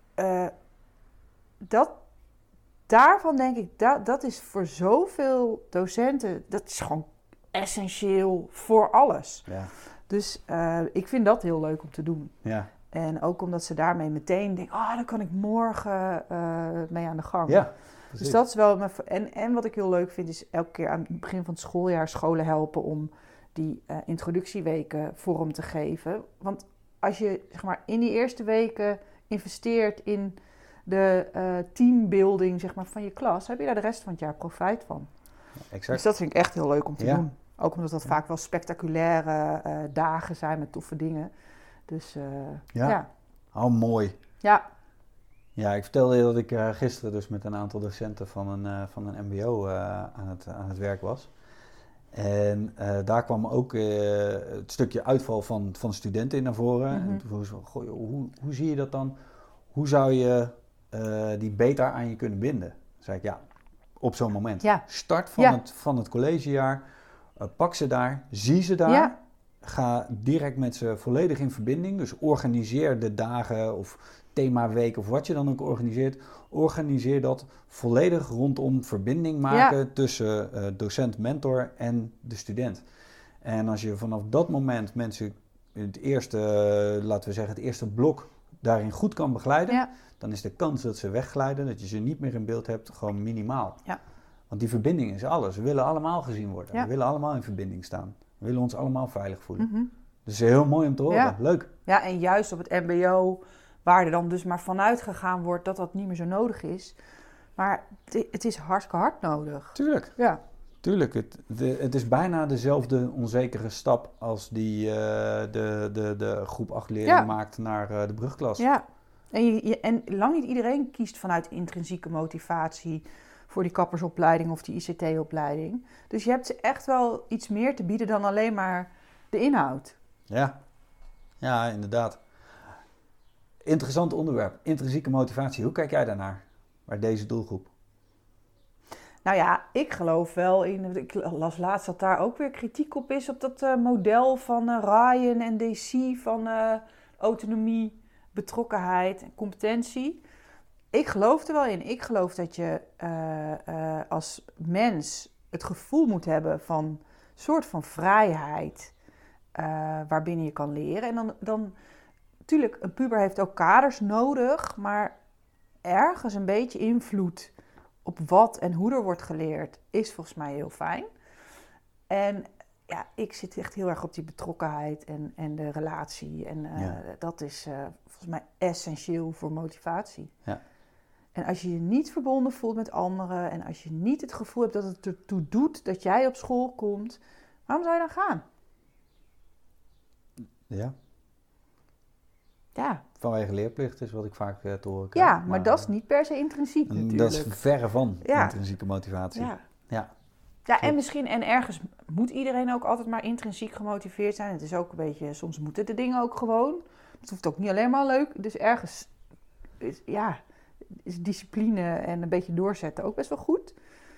Speaker 2: daarvan denk ik, dat is voor zoveel docenten, dat is gewoon essentieel voor alles.
Speaker 1: Ja.
Speaker 2: Dus ik vind dat heel leuk om te doen.
Speaker 1: Ja.
Speaker 2: En ook omdat ze daarmee meteen denken, daar kan ik morgen mee aan de gang.
Speaker 1: Ja,
Speaker 2: dus dat is wel... En wat ik heel leuk vind, is elke keer aan het begin van het schooljaar scholen helpen om die introductieweken vorm te geven. Want als je zeg maar in die eerste weken investeert in de teambuilding zeg maar, van je klas, heb je daar de rest van het jaar profijt van.
Speaker 1: Exact.
Speaker 2: Dus dat vind ik echt heel leuk om te doen. Ook omdat dat vaak wel spectaculaire dagen zijn met toffe dingen. Dus ja.
Speaker 1: Oh, mooi.
Speaker 2: Ja.
Speaker 1: Ja, ik vertelde je dat ik gisteren dus met een aantal docenten van een mbo aan het werk was. En daar kwam ook het stukje uitval van studenten in naar voren.
Speaker 2: Mm-hmm.
Speaker 1: En toen vroeg ze, hoe zie je dat dan? Hoe zou je die beter aan je kunnen binden? Toen zei ik, op zo'n moment.
Speaker 2: Ja.
Speaker 1: Start van het collegejaar. Pak ze daar, zie ze daar.
Speaker 2: Ja.
Speaker 1: Ga direct met ze volledig in verbinding. Dus organiseer de dagen of themaweek of wat je dan ook organiseert. Organiseer dat volledig rondom verbinding maken tussen docent, mentor en de student. En als je vanaf dat moment mensen het eerste, laten we zeggen, het eerste blok daarin goed kan begeleiden, dan is de kans dat ze wegglijden, dat je ze niet meer in beeld hebt, gewoon minimaal.
Speaker 2: Ja.
Speaker 1: Want die verbinding is alles. We willen allemaal gezien worden.
Speaker 2: Ja.
Speaker 1: We willen allemaal in verbinding staan. We willen ons allemaal veilig voelen.
Speaker 2: Mm-hmm.
Speaker 1: Dus heel mooi om te horen.
Speaker 2: Ja.
Speaker 1: Leuk.
Speaker 2: Ja, en juist op het mbo, waar er dan dus maar vanuit gegaan wordt dat dat niet meer zo nodig is. Maar het is hartstikke hard nodig.
Speaker 1: Tuurlijk.
Speaker 2: Ja.
Speaker 1: Tuurlijk. Het is bijna dezelfde onzekere stap als die de groep 8 leerlingen maakt naar de brugklas.
Speaker 2: Ja. En lang niet iedereen kiest vanuit intrinsieke motivatie voor die kappersopleiding of die ICT-opleiding. Dus je hebt ze echt wel iets meer te bieden dan alleen maar de inhoud.
Speaker 1: Ja, inderdaad. Interessant onderwerp. Intrinsieke motivatie. Hoe kijk jij daarnaar? Bij deze doelgroep?
Speaker 2: Nou ja, ik geloof wel in... Ik las laatst dat daar ook weer kritiek op is op dat model van Ryan en DC van autonomie, betrokkenheid en competentie. Ik geloof er wel in. Ik geloof dat je als mens het gevoel moet hebben van een soort van vrijheid waarbinnen je kan leren. En dan natuurlijk, een puber heeft ook kaders nodig, maar ergens een beetje invloed op wat en hoe er wordt geleerd, is volgens mij heel fijn. En ja, ik zit echt heel erg op die betrokkenheid en de relatie. En dat is volgens mij essentieel voor motivatie.
Speaker 1: Ja.
Speaker 2: En als je je niet verbonden voelt met anderen en als je niet het gevoel hebt dat het ertoe doet dat jij op school komt, waarom zou je dan gaan?
Speaker 1: Ja.
Speaker 2: Ja.
Speaker 1: Vanwege leerplicht is wat ik vaak te horen krijg.
Speaker 2: Ja, maar dat is niet per se intrinsiek natuurlijk.
Speaker 1: Dat is verre van intrinsieke motivatie.
Speaker 2: Ja, en misschien, en ergens moet iedereen ook altijd maar intrinsiek gemotiveerd zijn. Het is ook een beetje, soms moeten de dingen ook gewoon. Het hoeft ook niet alleen maar leuk. Dus ergens is discipline en een beetje doorzetten ook best wel goed.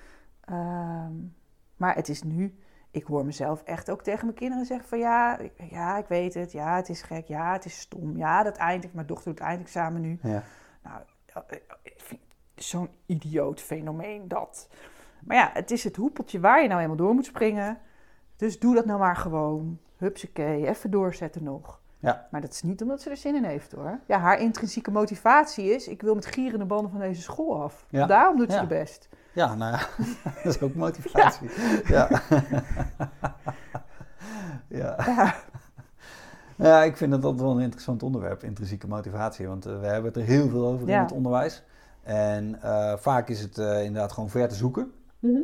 Speaker 2: Maar het is nu, ik hoor mezelf echt ook tegen mijn kinderen zeggen van ja, ik weet het. Ja, het is gek. Ja, het is stom. Ja, dat eindigt. Mijn dochter doet het eindexamen nu.
Speaker 1: Ja.
Speaker 2: Nou, ik vind het zo'n idioot fenomeen dat. Maar ja, het is het hoepeltje waar je nou eenmaal door moet springen. Dus doe dat nou maar gewoon. Hupsakee, even doorzetten nog.
Speaker 1: Ja.
Speaker 2: Maar dat is niet omdat ze er zin in heeft hoor. Ja, haar intrinsieke motivatie is, ik wil met gierende banden van deze school af.
Speaker 1: Ja.
Speaker 2: Daarom doet ze de best.
Speaker 1: Ja, nou ja, dat is ook motivatie. Ja. Ja, ik vind dat altijd wel een interessant onderwerp, intrinsieke motivatie. Want we hebben het er heel veel over in het onderwijs. En vaak is het inderdaad gewoon ver te zoeken.
Speaker 2: Mm-hmm.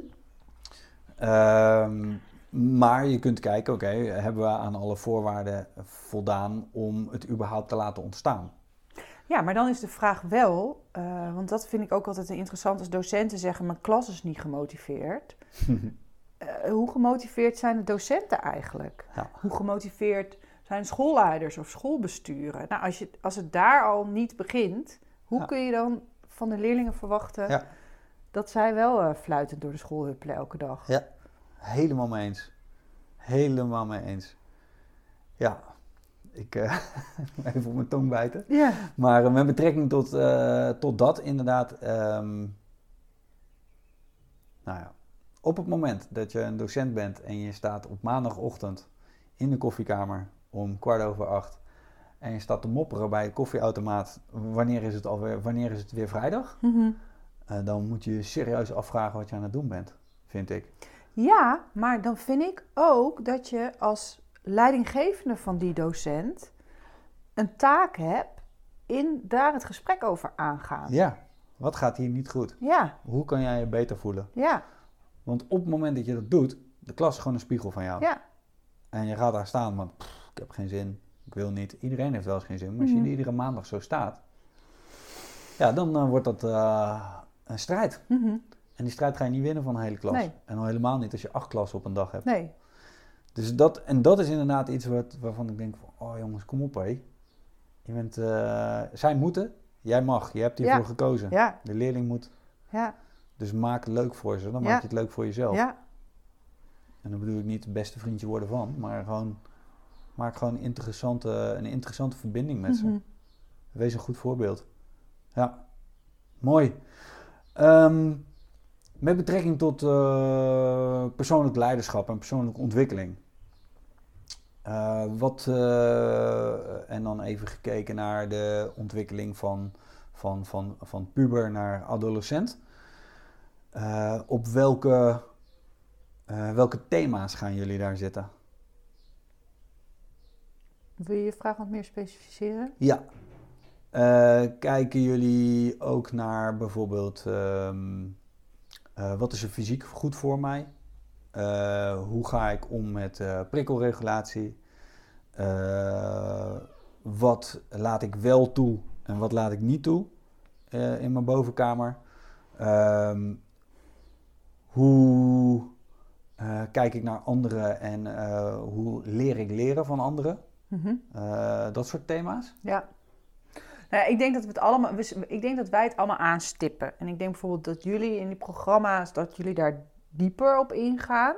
Speaker 1: Maar je kunt kijken, oké, hebben we aan alle voorwaarden voldaan om het überhaupt te laten ontstaan?
Speaker 2: Ja, maar dan is de vraag wel, want dat vind ik ook altijd interessant als docenten zeggen, mijn klas is niet gemotiveerd. Hoe gemotiveerd zijn de docenten eigenlijk?
Speaker 1: Ja.
Speaker 2: Hoe gemotiveerd zijn schoolleiders of schoolbesturen? Nou, als het daar al niet begint, hoe kun je dan van de leerlingen verwachten dat zij wel fluitend door de school huppelen elke dag?
Speaker 1: Ja, helemaal mee eens. Helemaal mee eens. Ja, ik even op mijn tong bijten.
Speaker 2: Ja.
Speaker 1: Maar met betrekking tot dat inderdaad. Nou ja, op het moment dat je een docent bent en je staat op maandagochtend in de koffiekamer om 7:15 en je staat te mopperen bij het koffieautomaat, wanneer is het weer vrijdag?
Speaker 2: Mm-hmm.
Speaker 1: Dan moet je je serieus afvragen wat je aan het doen bent, vind ik.
Speaker 2: Ja, maar dan vind ik ook dat je als leidinggevende van die docent een taak hebt in daar het gesprek over aangaan.
Speaker 1: Ja, wat gaat hier niet goed?
Speaker 2: Ja.
Speaker 1: Hoe kan jij je beter voelen?
Speaker 2: Ja.
Speaker 1: Want op het moment dat je dat doet, de klas is gewoon een spiegel van jou.
Speaker 2: Ja.
Speaker 1: En je gaat daar staan, want ik heb geen zin, ik wil niet. Iedereen heeft wel eens geen zin, maar als je iedere maandag zo staat, ja, dan wordt dat een strijd.
Speaker 2: Mm-hmm.
Speaker 1: En die strijd ga je niet winnen van een hele klas.
Speaker 2: Nee.
Speaker 1: En al helemaal niet als je 8 klassen op een dag hebt.
Speaker 2: Nee.
Speaker 1: Dus dat is inderdaad iets waarvan ik denk van, oh jongens, kom op hé. Je bent, zij moeten, jij mag, je hebt hiervoor gekozen.
Speaker 2: Ja.
Speaker 1: De leerling moet.
Speaker 2: Ja.
Speaker 1: Dus maak het leuk voor ze, dan maak je het leuk voor jezelf.
Speaker 2: Ja.
Speaker 1: En dan bedoel ik niet het beste vriendje worden van, maar maak gewoon een interessante verbinding met ze. Wees een goed voorbeeld. Ja, mooi. Met betrekking tot persoonlijk leiderschap en persoonlijke ontwikkeling. En dan even gekeken naar de ontwikkeling van puber naar adolescent. Op welke thema's gaan jullie daar zitten?
Speaker 2: Wil je je vraag wat meer specificeren?
Speaker 1: Ja. Kijken jullie ook naar bijvoorbeeld wat is er fysiek goed voor mij? Hoe ga ik om met prikkelregulatie? Wat laat ik wel toe en wat laat ik niet toe in mijn bovenkamer? Hoe kijk ik naar anderen en hoe leer ik leren van anderen? Dat soort thema's?
Speaker 2: Ja. Nou, ik denk dat wij het allemaal aanstippen. En ik denk bijvoorbeeld dat jullie in die programma's, dat jullie daar dieper op ingaan.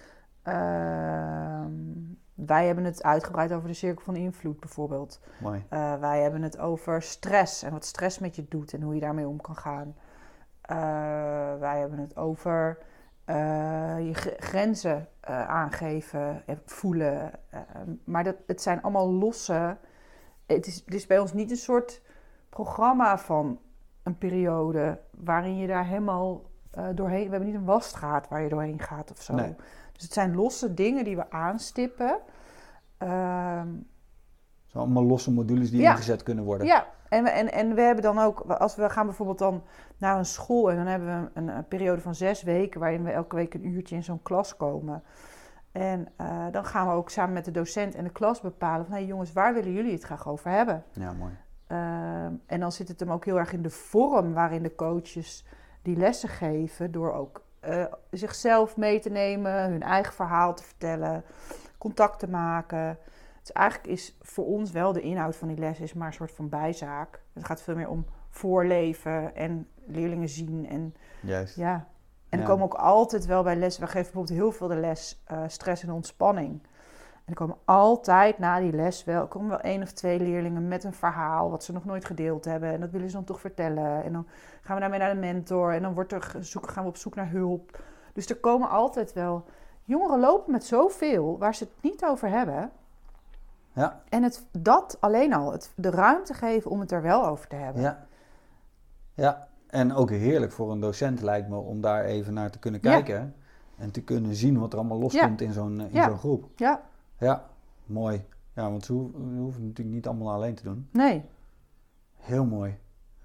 Speaker 2: Wij hebben het uitgebreid over de cirkel van invloed bijvoorbeeld.
Speaker 1: Mooi.
Speaker 2: Wij hebben het over stress en wat stress met je doet en hoe je daarmee om kan gaan. Wij hebben het over je grenzen aangeven en voelen. Maar het zijn allemaal losse. Het is bij ons niet een soort programma van een periode waarin je daar helemaal doorheen... We hebben niet een wasstraat waar je doorheen gaat of zo.
Speaker 1: Nee.
Speaker 2: Dus het zijn losse dingen die we aanstippen.
Speaker 1: Het zijn allemaal losse modules die ingezet kunnen worden.
Speaker 2: Ja, en we hebben dan ook... Als we gaan bijvoorbeeld dan naar een school... en dan hebben we een periode van 6 weken... waarin we elke week een uurtje in zo'n klas komen. En dan gaan we ook samen met de docent en de klas bepalen... van, hey jongens, waar willen jullie het graag over hebben?
Speaker 1: Ja, mooi.
Speaker 2: En dan zit het hem ook heel erg in de vorm... waarin de coaches die lessen geven... door ook zichzelf mee te nemen... hun eigen verhaal te vertellen... contact te maken... Dus eigenlijk is voor ons wel de inhoud van die les is maar een soort van bijzaak. Het gaat veel meer om voorleven en leerlingen zien. En,
Speaker 1: Juist.
Speaker 2: Ja. En er komen ook altijd wel bij les... We geven bijvoorbeeld heel veel de les stress en ontspanning. En er komen altijd na die les wel 1 of 2 leerlingen met een verhaal... wat ze nog nooit gedeeld hebben. En dat willen ze dan toch vertellen. En dan gaan we daarmee naar de mentor. En dan gaan we op zoek naar hulp. Dus er komen altijd wel... Jongeren lopen met zoveel waar ze het niet over hebben...
Speaker 1: Ja.
Speaker 2: En dat alleen al, de ruimte geven om het er wel over te hebben.
Speaker 1: Ja. Ja, en ook heerlijk voor een docent lijkt me om daar even naar te kunnen kijken. En te kunnen zien wat er allemaal loskomt in zo'n groep.
Speaker 2: Ja.
Speaker 1: Ja, mooi. Ja, want we hoeven het natuurlijk niet allemaal alleen te doen.
Speaker 2: Nee.
Speaker 1: Heel mooi.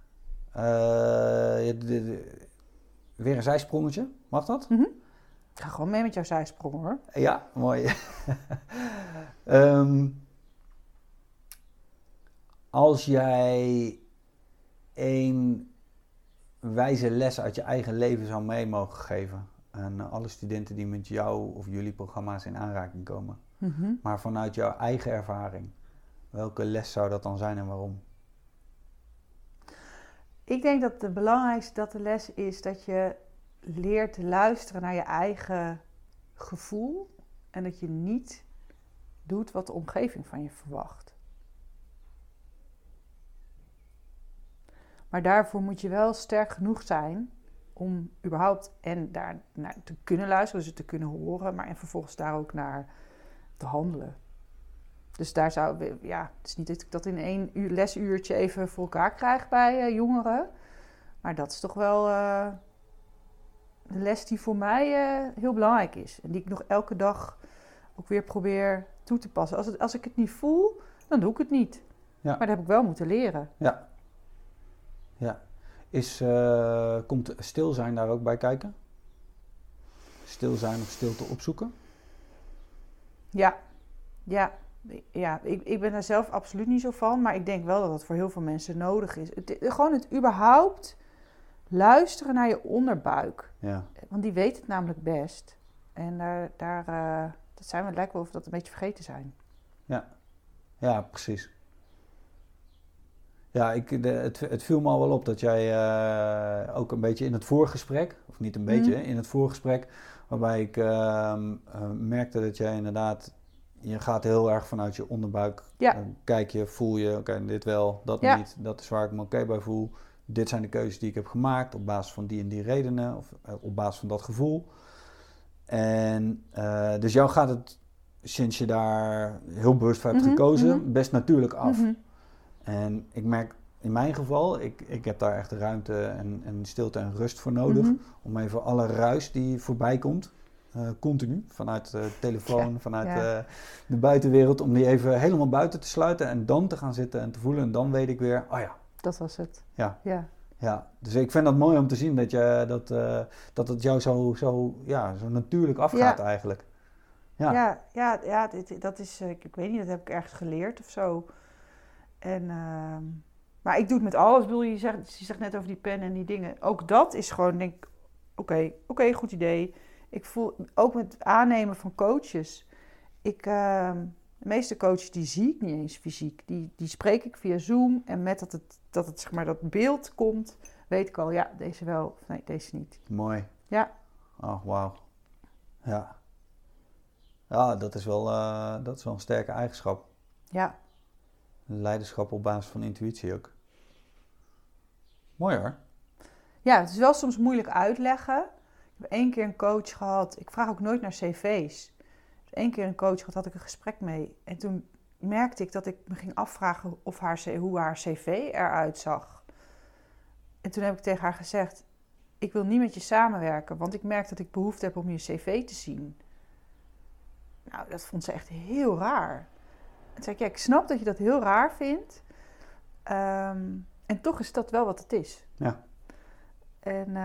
Speaker 1: Weer een zijsprongetje, mag dat?
Speaker 2: Mm-hmm. Ik ga gewoon mee met jouw zijsprong hoor.
Speaker 1: Ja, mooi. Als jij een wijze les uit je eigen leven zou mee mogen geven aan alle studenten die met jou of jullie programma's in aanraking komen, maar vanuit jouw eigen ervaring, welke les zou dat dan zijn en waarom?
Speaker 2: Ik denk dat de belangrijkste les is dat je leert te luisteren naar je eigen gevoel en dat je niet doet wat de omgeving van je verwacht. Maar daarvoor moet je wel sterk genoeg zijn om überhaupt en daar naar te kunnen luisteren, dus het te kunnen horen, maar en vervolgens daar ook naar te handelen. Dus daar het is niet dat ik dat in 1 lesuurtje even voor elkaar krijg bij jongeren, maar dat is toch wel de les die voor mij heel belangrijk is en die ik nog elke dag ook weer probeer toe te passen. Als ik het niet voel, dan doe ik het niet. Ja. Maar dat heb ik wel moeten leren.
Speaker 1: Ja. Ja. Komt stil zijn daar ook bij kijken? Stil zijn of stilte opzoeken?
Speaker 2: Ja. Ik ben daar zelf absoluut niet zo van, maar ik denk wel dat dat voor heel veel mensen nodig is. Gewoon het überhaupt luisteren naar je onderbuik.
Speaker 1: Ja.
Speaker 2: Want die weet het namelijk best. En dat zijn we, het lijkt wel of we dat een beetje vergeten zijn.
Speaker 1: Ja, precies. Ja, het viel me al wel op dat jij ook een beetje in het voorgesprek, of niet een beetje, in het voorgesprek, waarbij ik merkte dat jij inderdaad, je gaat heel erg vanuit je onderbuik.
Speaker 2: Ja.
Speaker 1: Kijk je, voel je, oké, dit wel, dat niet, dat is waar ik me oké bij voel. Dit zijn de keuzes die ik heb gemaakt op basis van die en die redenen, of op basis van dat gevoel. En dus jou gaat het, sinds je daar heel bewust voor hebt gekozen, best natuurlijk af. En ik merk in mijn geval, ik heb daar echt ruimte en stilte en rust voor nodig. Om even alle ruis die voorbij komt, continu, vanuit de telefoon, vanuit de buitenwereld, om die even helemaal buiten te sluiten en dan te gaan zitten en te voelen. En dan weet ik weer, oh ja.
Speaker 2: Dat was het.
Speaker 1: Ja, dus ik vind dat mooi om te zien dat het jou zo natuurlijk afgaat eigenlijk.
Speaker 2: Dat is, ik weet niet, dat heb ik ergens geleerd of zo. En, maar ik doe het met alles. Ik bedoel, je zegt net over die pen en die dingen. Ook dat is gewoon, denk ik, oké, goed idee. Ik voel, ook met het aannemen van coaches. De meeste coaches, die zie ik niet eens fysiek. Die spreek ik via Zoom. En met dat het zeg maar, dat beeld komt, weet ik al, ja, deze wel, of nee, deze niet.
Speaker 1: Mooi.
Speaker 2: Ja.
Speaker 1: Oh, wauw. Ja. Ja, dat is wel een sterke eigenschap.
Speaker 2: Ja.
Speaker 1: Leiderschap op basis van intuïtie ook. Mooi hoor.
Speaker 2: Ja, het is wel soms moeilijk uitleggen. Ik heb 1 keer een coach gehad. Ik vraag ook nooit naar cv's. Dus 1 keer een coach gehad, had ik een gesprek mee. En toen merkte ik dat ik me ging afvragen hoe haar cv eruit zag. En toen heb ik tegen haar gezegd, ik wil niet met je samenwerken, want ik merk dat ik behoefte heb om je cv te zien. Nou, dat vond ze echt heel raar. En toen zei ik, ik snap dat je dat heel raar vindt. En toch is dat wel wat het is.
Speaker 1: Ja.
Speaker 2: En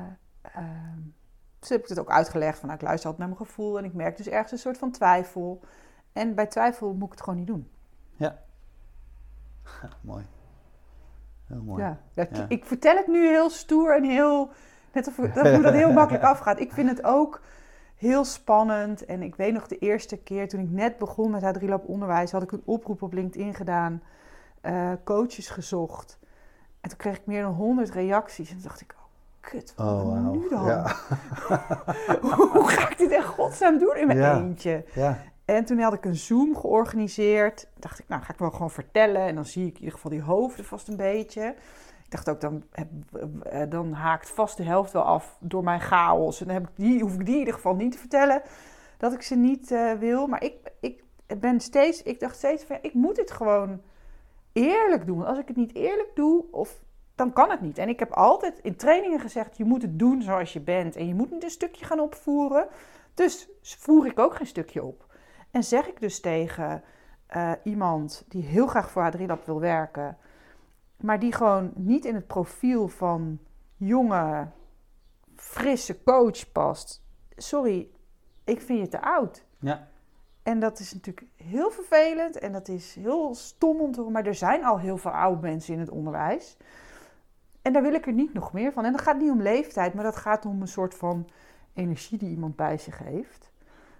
Speaker 2: dus heb ik het ook uitgelegd van, ik luister altijd naar mijn gevoel en ik merk dus ergens een soort van twijfel. En bij twijfel moet ik het gewoon niet doen.
Speaker 1: Ja. Mooi. Heel mooi.
Speaker 2: Ja. Ik vertel het nu heel stoer en heel, net of hoe dat heel makkelijk afgaat. Ik vind het ook heel spannend. En ik weet nog de eerste keer toen ik net begon met H3Lab onderwijs, had ik een oproep op LinkedIn gedaan, coaches gezocht. En toen kreeg ik meer dan 100 reacties. En toen dacht ik, kut, wat nu dan? Ja. Hoe ga ik dit in godsnaam doen in mijn eentje? Ja. En toen had ik een Zoom georganiseerd. Dacht ik, ga ik wel gewoon vertellen. En dan zie ik in ieder geval die hoofden vast een beetje. Ik dacht ook, dan haakt vast de helft wel af door mijn chaos. En dan hoef ik die in ieder geval niet te vertellen dat ik ze niet wil. Maar ik dacht steeds van, ik moet het gewoon eerlijk doen. Als ik het niet eerlijk doe, dan kan het niet. En ik heb altijd in trainingen gezegd, je moet het doen zoals je bent. En je moet niet een stukje gaan opvoeren. Dus voer ik ook geen stukje op. En zeg ik dus tegen iemand die heel graag voor H3Lab wil werken, maar die gewoon niet in het profiel van jonge, frisse coach past. Sorry, ik vind je te oud. Ja. En dat is natuurlijk heel vervelend en dat is heel stom om te horen, maar er zijn al heel veel oude mensen in het onderwijs. En daar wil ik er niet nog meer van. En dat gaat niet om leeftijd, maar dat gaat om een soort van energie die iemand bij zich heeft.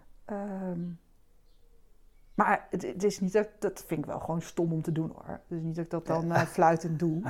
Speaker 2: Maar het is niet dat vind ik wel gewoon stom om te doen hoor. Het is niet dat ik dat dan fluitend doe.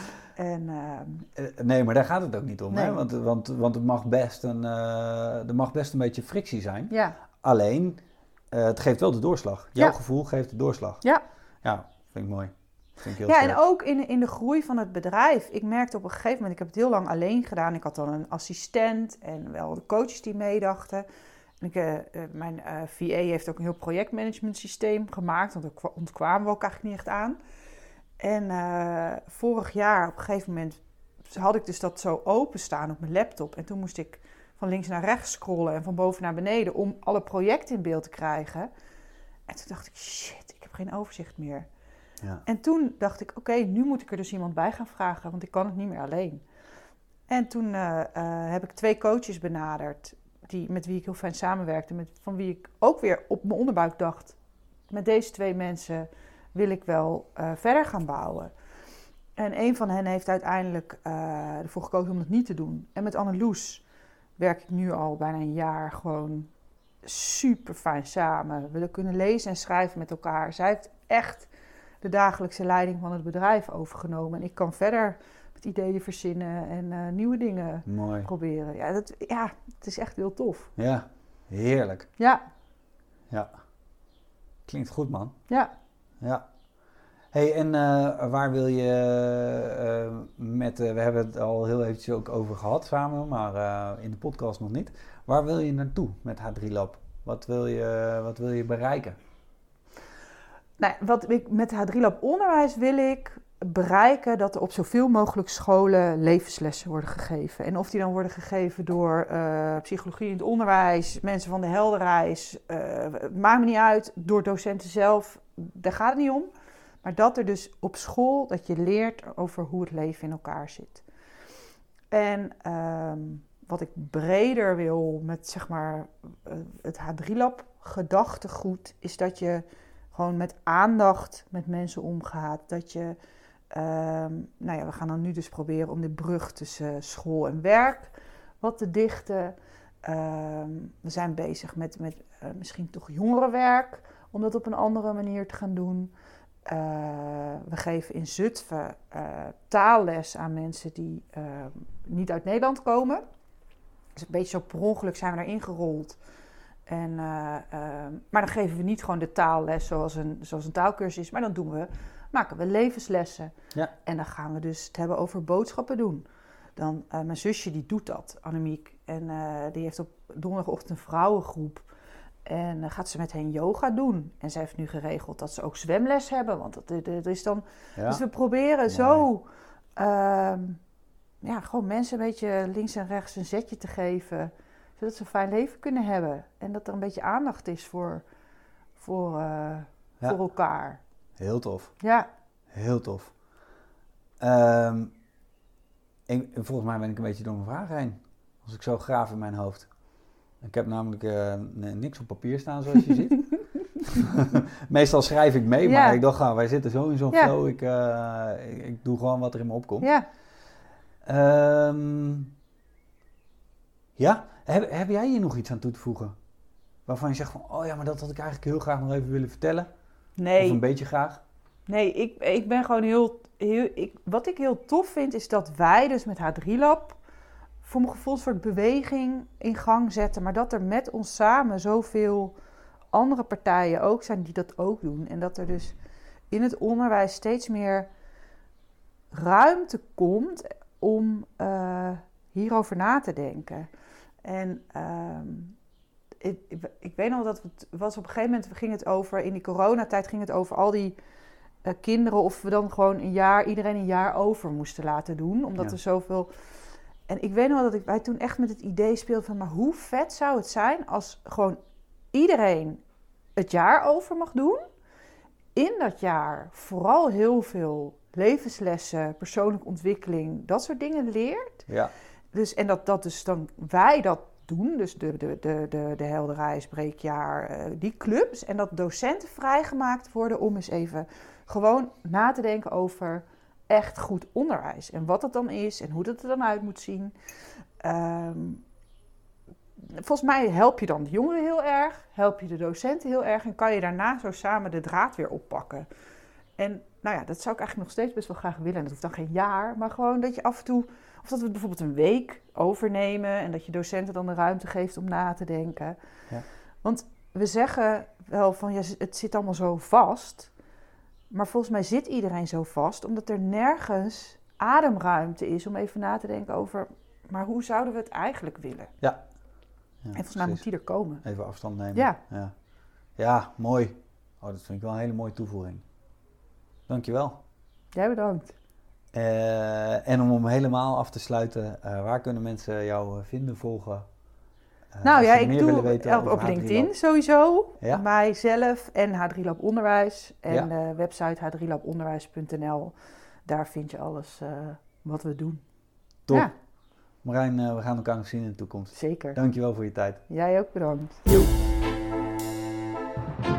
Speaker 1: Nee, maar daar gaat het ook niet om. Nee. Hè? Want het mag best er mag best een beetje frictie zijn. Ja. Alleen, het geeft wel de doorslag. Jouw gevoel geeft de doorslag. Ja. Ja, vind ik mooi. Vind ik heel sterk.
Speaker 2: En ook in de groei van het bedrijf. Ik merkte op een gegeven moment, ik heb het heel lang alleen gedaan. Ik had dan een assistent en wel de coaches die meedachten. Mijn VA heeft ook een heel projectmanagement systeem gemaakt, want daar ontkwamen we ook eigenlijk niet echt aan. En vorig jaar op een gegeven moment had ik dus dat zo openstaan op mijn laptop. En toen moest ik van links naar rechts scrollen en van boven naar beneden om alle projecten in beeld te krijgen. En toen dacht ik, shit, ik heb geen overzicht meer. Ja. En toen dacht ik, oké, nu moet ik er dus iemand bij gaan vragen, want ik kan het niet meer alleen. En toen heb ik 2 coaches benaderd, met wie ik heel fijn samenwerkte, van wie ik ook weer op mijn onderbuik dacht, met deze 2 mensen wil ik wel verder gaan bouwen. En een van hen heeft uiteindelijk ervoor gekozen om het niet te doen. En met Anneloes werk ik nu al bijna een jaar gewoon super fijn samen. We kunnen lezen en schrijven met elkaar. Zij heeft echt de dagelijkse leiding van het bedrijf overgenomen. En ik kan verder met ideeën verzinnen en nieuwe dingen proberen. Ja, het is echt heel tof.
Speaker 1: Ja, heerlijk.
Speaker 2: Ja.
Speaker 1: Ja. Klinkt goed, man.
Speaker 2: Ja.
Speaker 1: Ja. Hey, en waar wil je we hebben het al heel eventjes ook over gehad samen, maar in de podcast nog niet. Waar wil je naartoe met H3Lab? Wat wil je bereiken?
Speaker 2: Nou, met H3Lab onderwijs wil ik bereiken dat er op zoveel mogelijk scholen levenslessen worden gegeven. En of die dan worden gegeven door psychologie in het onderwijs, mensen van de Helderreis, maakt me niet uit, door docenten zelf, daar gaat het niet om. Maar dat er dus op school, dat je leert over hoe het leven in elkaar zit. En wat ik breder wil met zeg maar het H3Lab gedachtegoed, is dat je gewoon met aandacht met mensen omgaat. Dat je, we gaan dan nu dus proberen om de brug tussen school en werk wat te dichten. We zijn bezig met misschien toch jongerenwerk, om dat op een andere manier te gaan doen. We geven in Zutphen taalles aan mensen die niet uit Nederland komen. Dus een beetje zo per ongeluk zijn we daarin gerold. Maar dan geven we niet gewoon de taalles zoals een taalkursus is, maar dan maken we levenslessen. Ja. En dan gaan we dus het hebben over boodschappen doen. Dan, mijn zusje die doet dat, Annemiek. En die heeft op donderdagochtend een vrouwengroep. En dan gaat ze met hen yoga doen. En ze heeft nu geregeld dat ze ook zwemles hebben. Want dat is dan... Ja. Dus we proberen zo gewoon mensen een beetje links en rechts een zetje te geven. Zodat ze een fijn leven kunnen hebben. En dat er een beetje aandacht is voor elkaar.
Speaker 1: Heel tof.
Speaker 2: Ja.
Speaker 1: Heel tof. Volgens mij ben ik een beetje door mijn vragen heen. Als ik zo graaf in mijn hoofd. Ik heb namelijk niks op papier staan, zoals je ziet. Meestal schrijf ik mee, maar ik dacht, wij zitten zo in zo'n flow. Ik doe gewoon wat er in me opkomt.
Speaker 2: Ja.
Speaker 1: Heb jij hier nog iets aan toe te voegen? Waarvan je zegt van, maar dat had ik eigenlijk heel graag nog even willen vertellen.
Speaker 2: Nee.
Speaker 1: Of een beetje graag.
Speaker 2: Nee, ik ben gewoon wat ik heel tof vind, is dat wij dus met H3 Lab voor mijn gevoel een soort beweging in gang zetten. Maar dat er met ons samen zoveel andere partijen ook zijn die dat ook doen. En dat er dus in het onderwijs steeds meer ruimte komt om hierover na te denken. En ik weet nog dat het was op een gegeven moment, ging het over, in die coronatijd ging het over al die kinderen, of we dan gewoon iedereen een jaar over moesten laten doen. Omdat er zoveel... En ik weet nog dat wij toen echt met het idee speelden van, maar hoe vet zou het zijn als gewoon iedereen het jaar over mag doen. In dat jaar vooral heel veel levenslessen, persoonlijke ontwikkeling, dat soort dingen leert.
Speaker 1: Ja.
Speaker 2: Dus, en dat dus dan wij dat doen, dus de Helderreis, Breekjaar, die clubs. En dat docenten vrijgemaakt worden om eens even gewoon na te denken over echt goed onderwijs. En wat het dan is en hoe dat er dan uit moet zien. Volgens mij help je dan de jongeren heel erg, help je de docenten heel erg en kan je daarna zo samen de draad weer oppakken. En dat zou ik eigenlijk nog steeds best wel graag willen. En dat hoeft dan geen jaar, maar gewoon dat je af en toe, of dat we bijvoorbeeld een week overnemen en dat je docenten dan de ruimte geeft om na te denken. Ja. Want we zeggen wel van, het zit allemaal zo vast. Maar volgens mij zit iedereen zo vast, omdat er nergens ademruimte is om even na te denken over, maar hoe zouden we het eigenlijk willen?
Speaker 1: Ja.
Speaker 2: En volgens mij moet die er komen.
Speaker 1: Even afstand nemen.
Speaker 2: Ja.
Speaker 1: Ja, mooi. Dat vind ik wel een hele mooie toevoeging. Dankjewel.
Speaker 2: Jij bedankt.
Speaker 1: En om hem helemaal af te sluiten, waar kunnen mensen jou vinden, volgen?
Speaker 2: Ik doe op LinkedIn sowieso. Ja? Mijzelf en H3 Lab Onderwijs. En de website h3labonderwijs.nl. Daar vind je alles wat we doen.
Speaker 1: Top. Ja. Marijn, we gaan elkaar nog zien in de toekomst.
Speaker 2: Zeker.
Speaker 1: Dankjewel voor je tijd.
Speaker 2: Jij ook bedankt. Jo.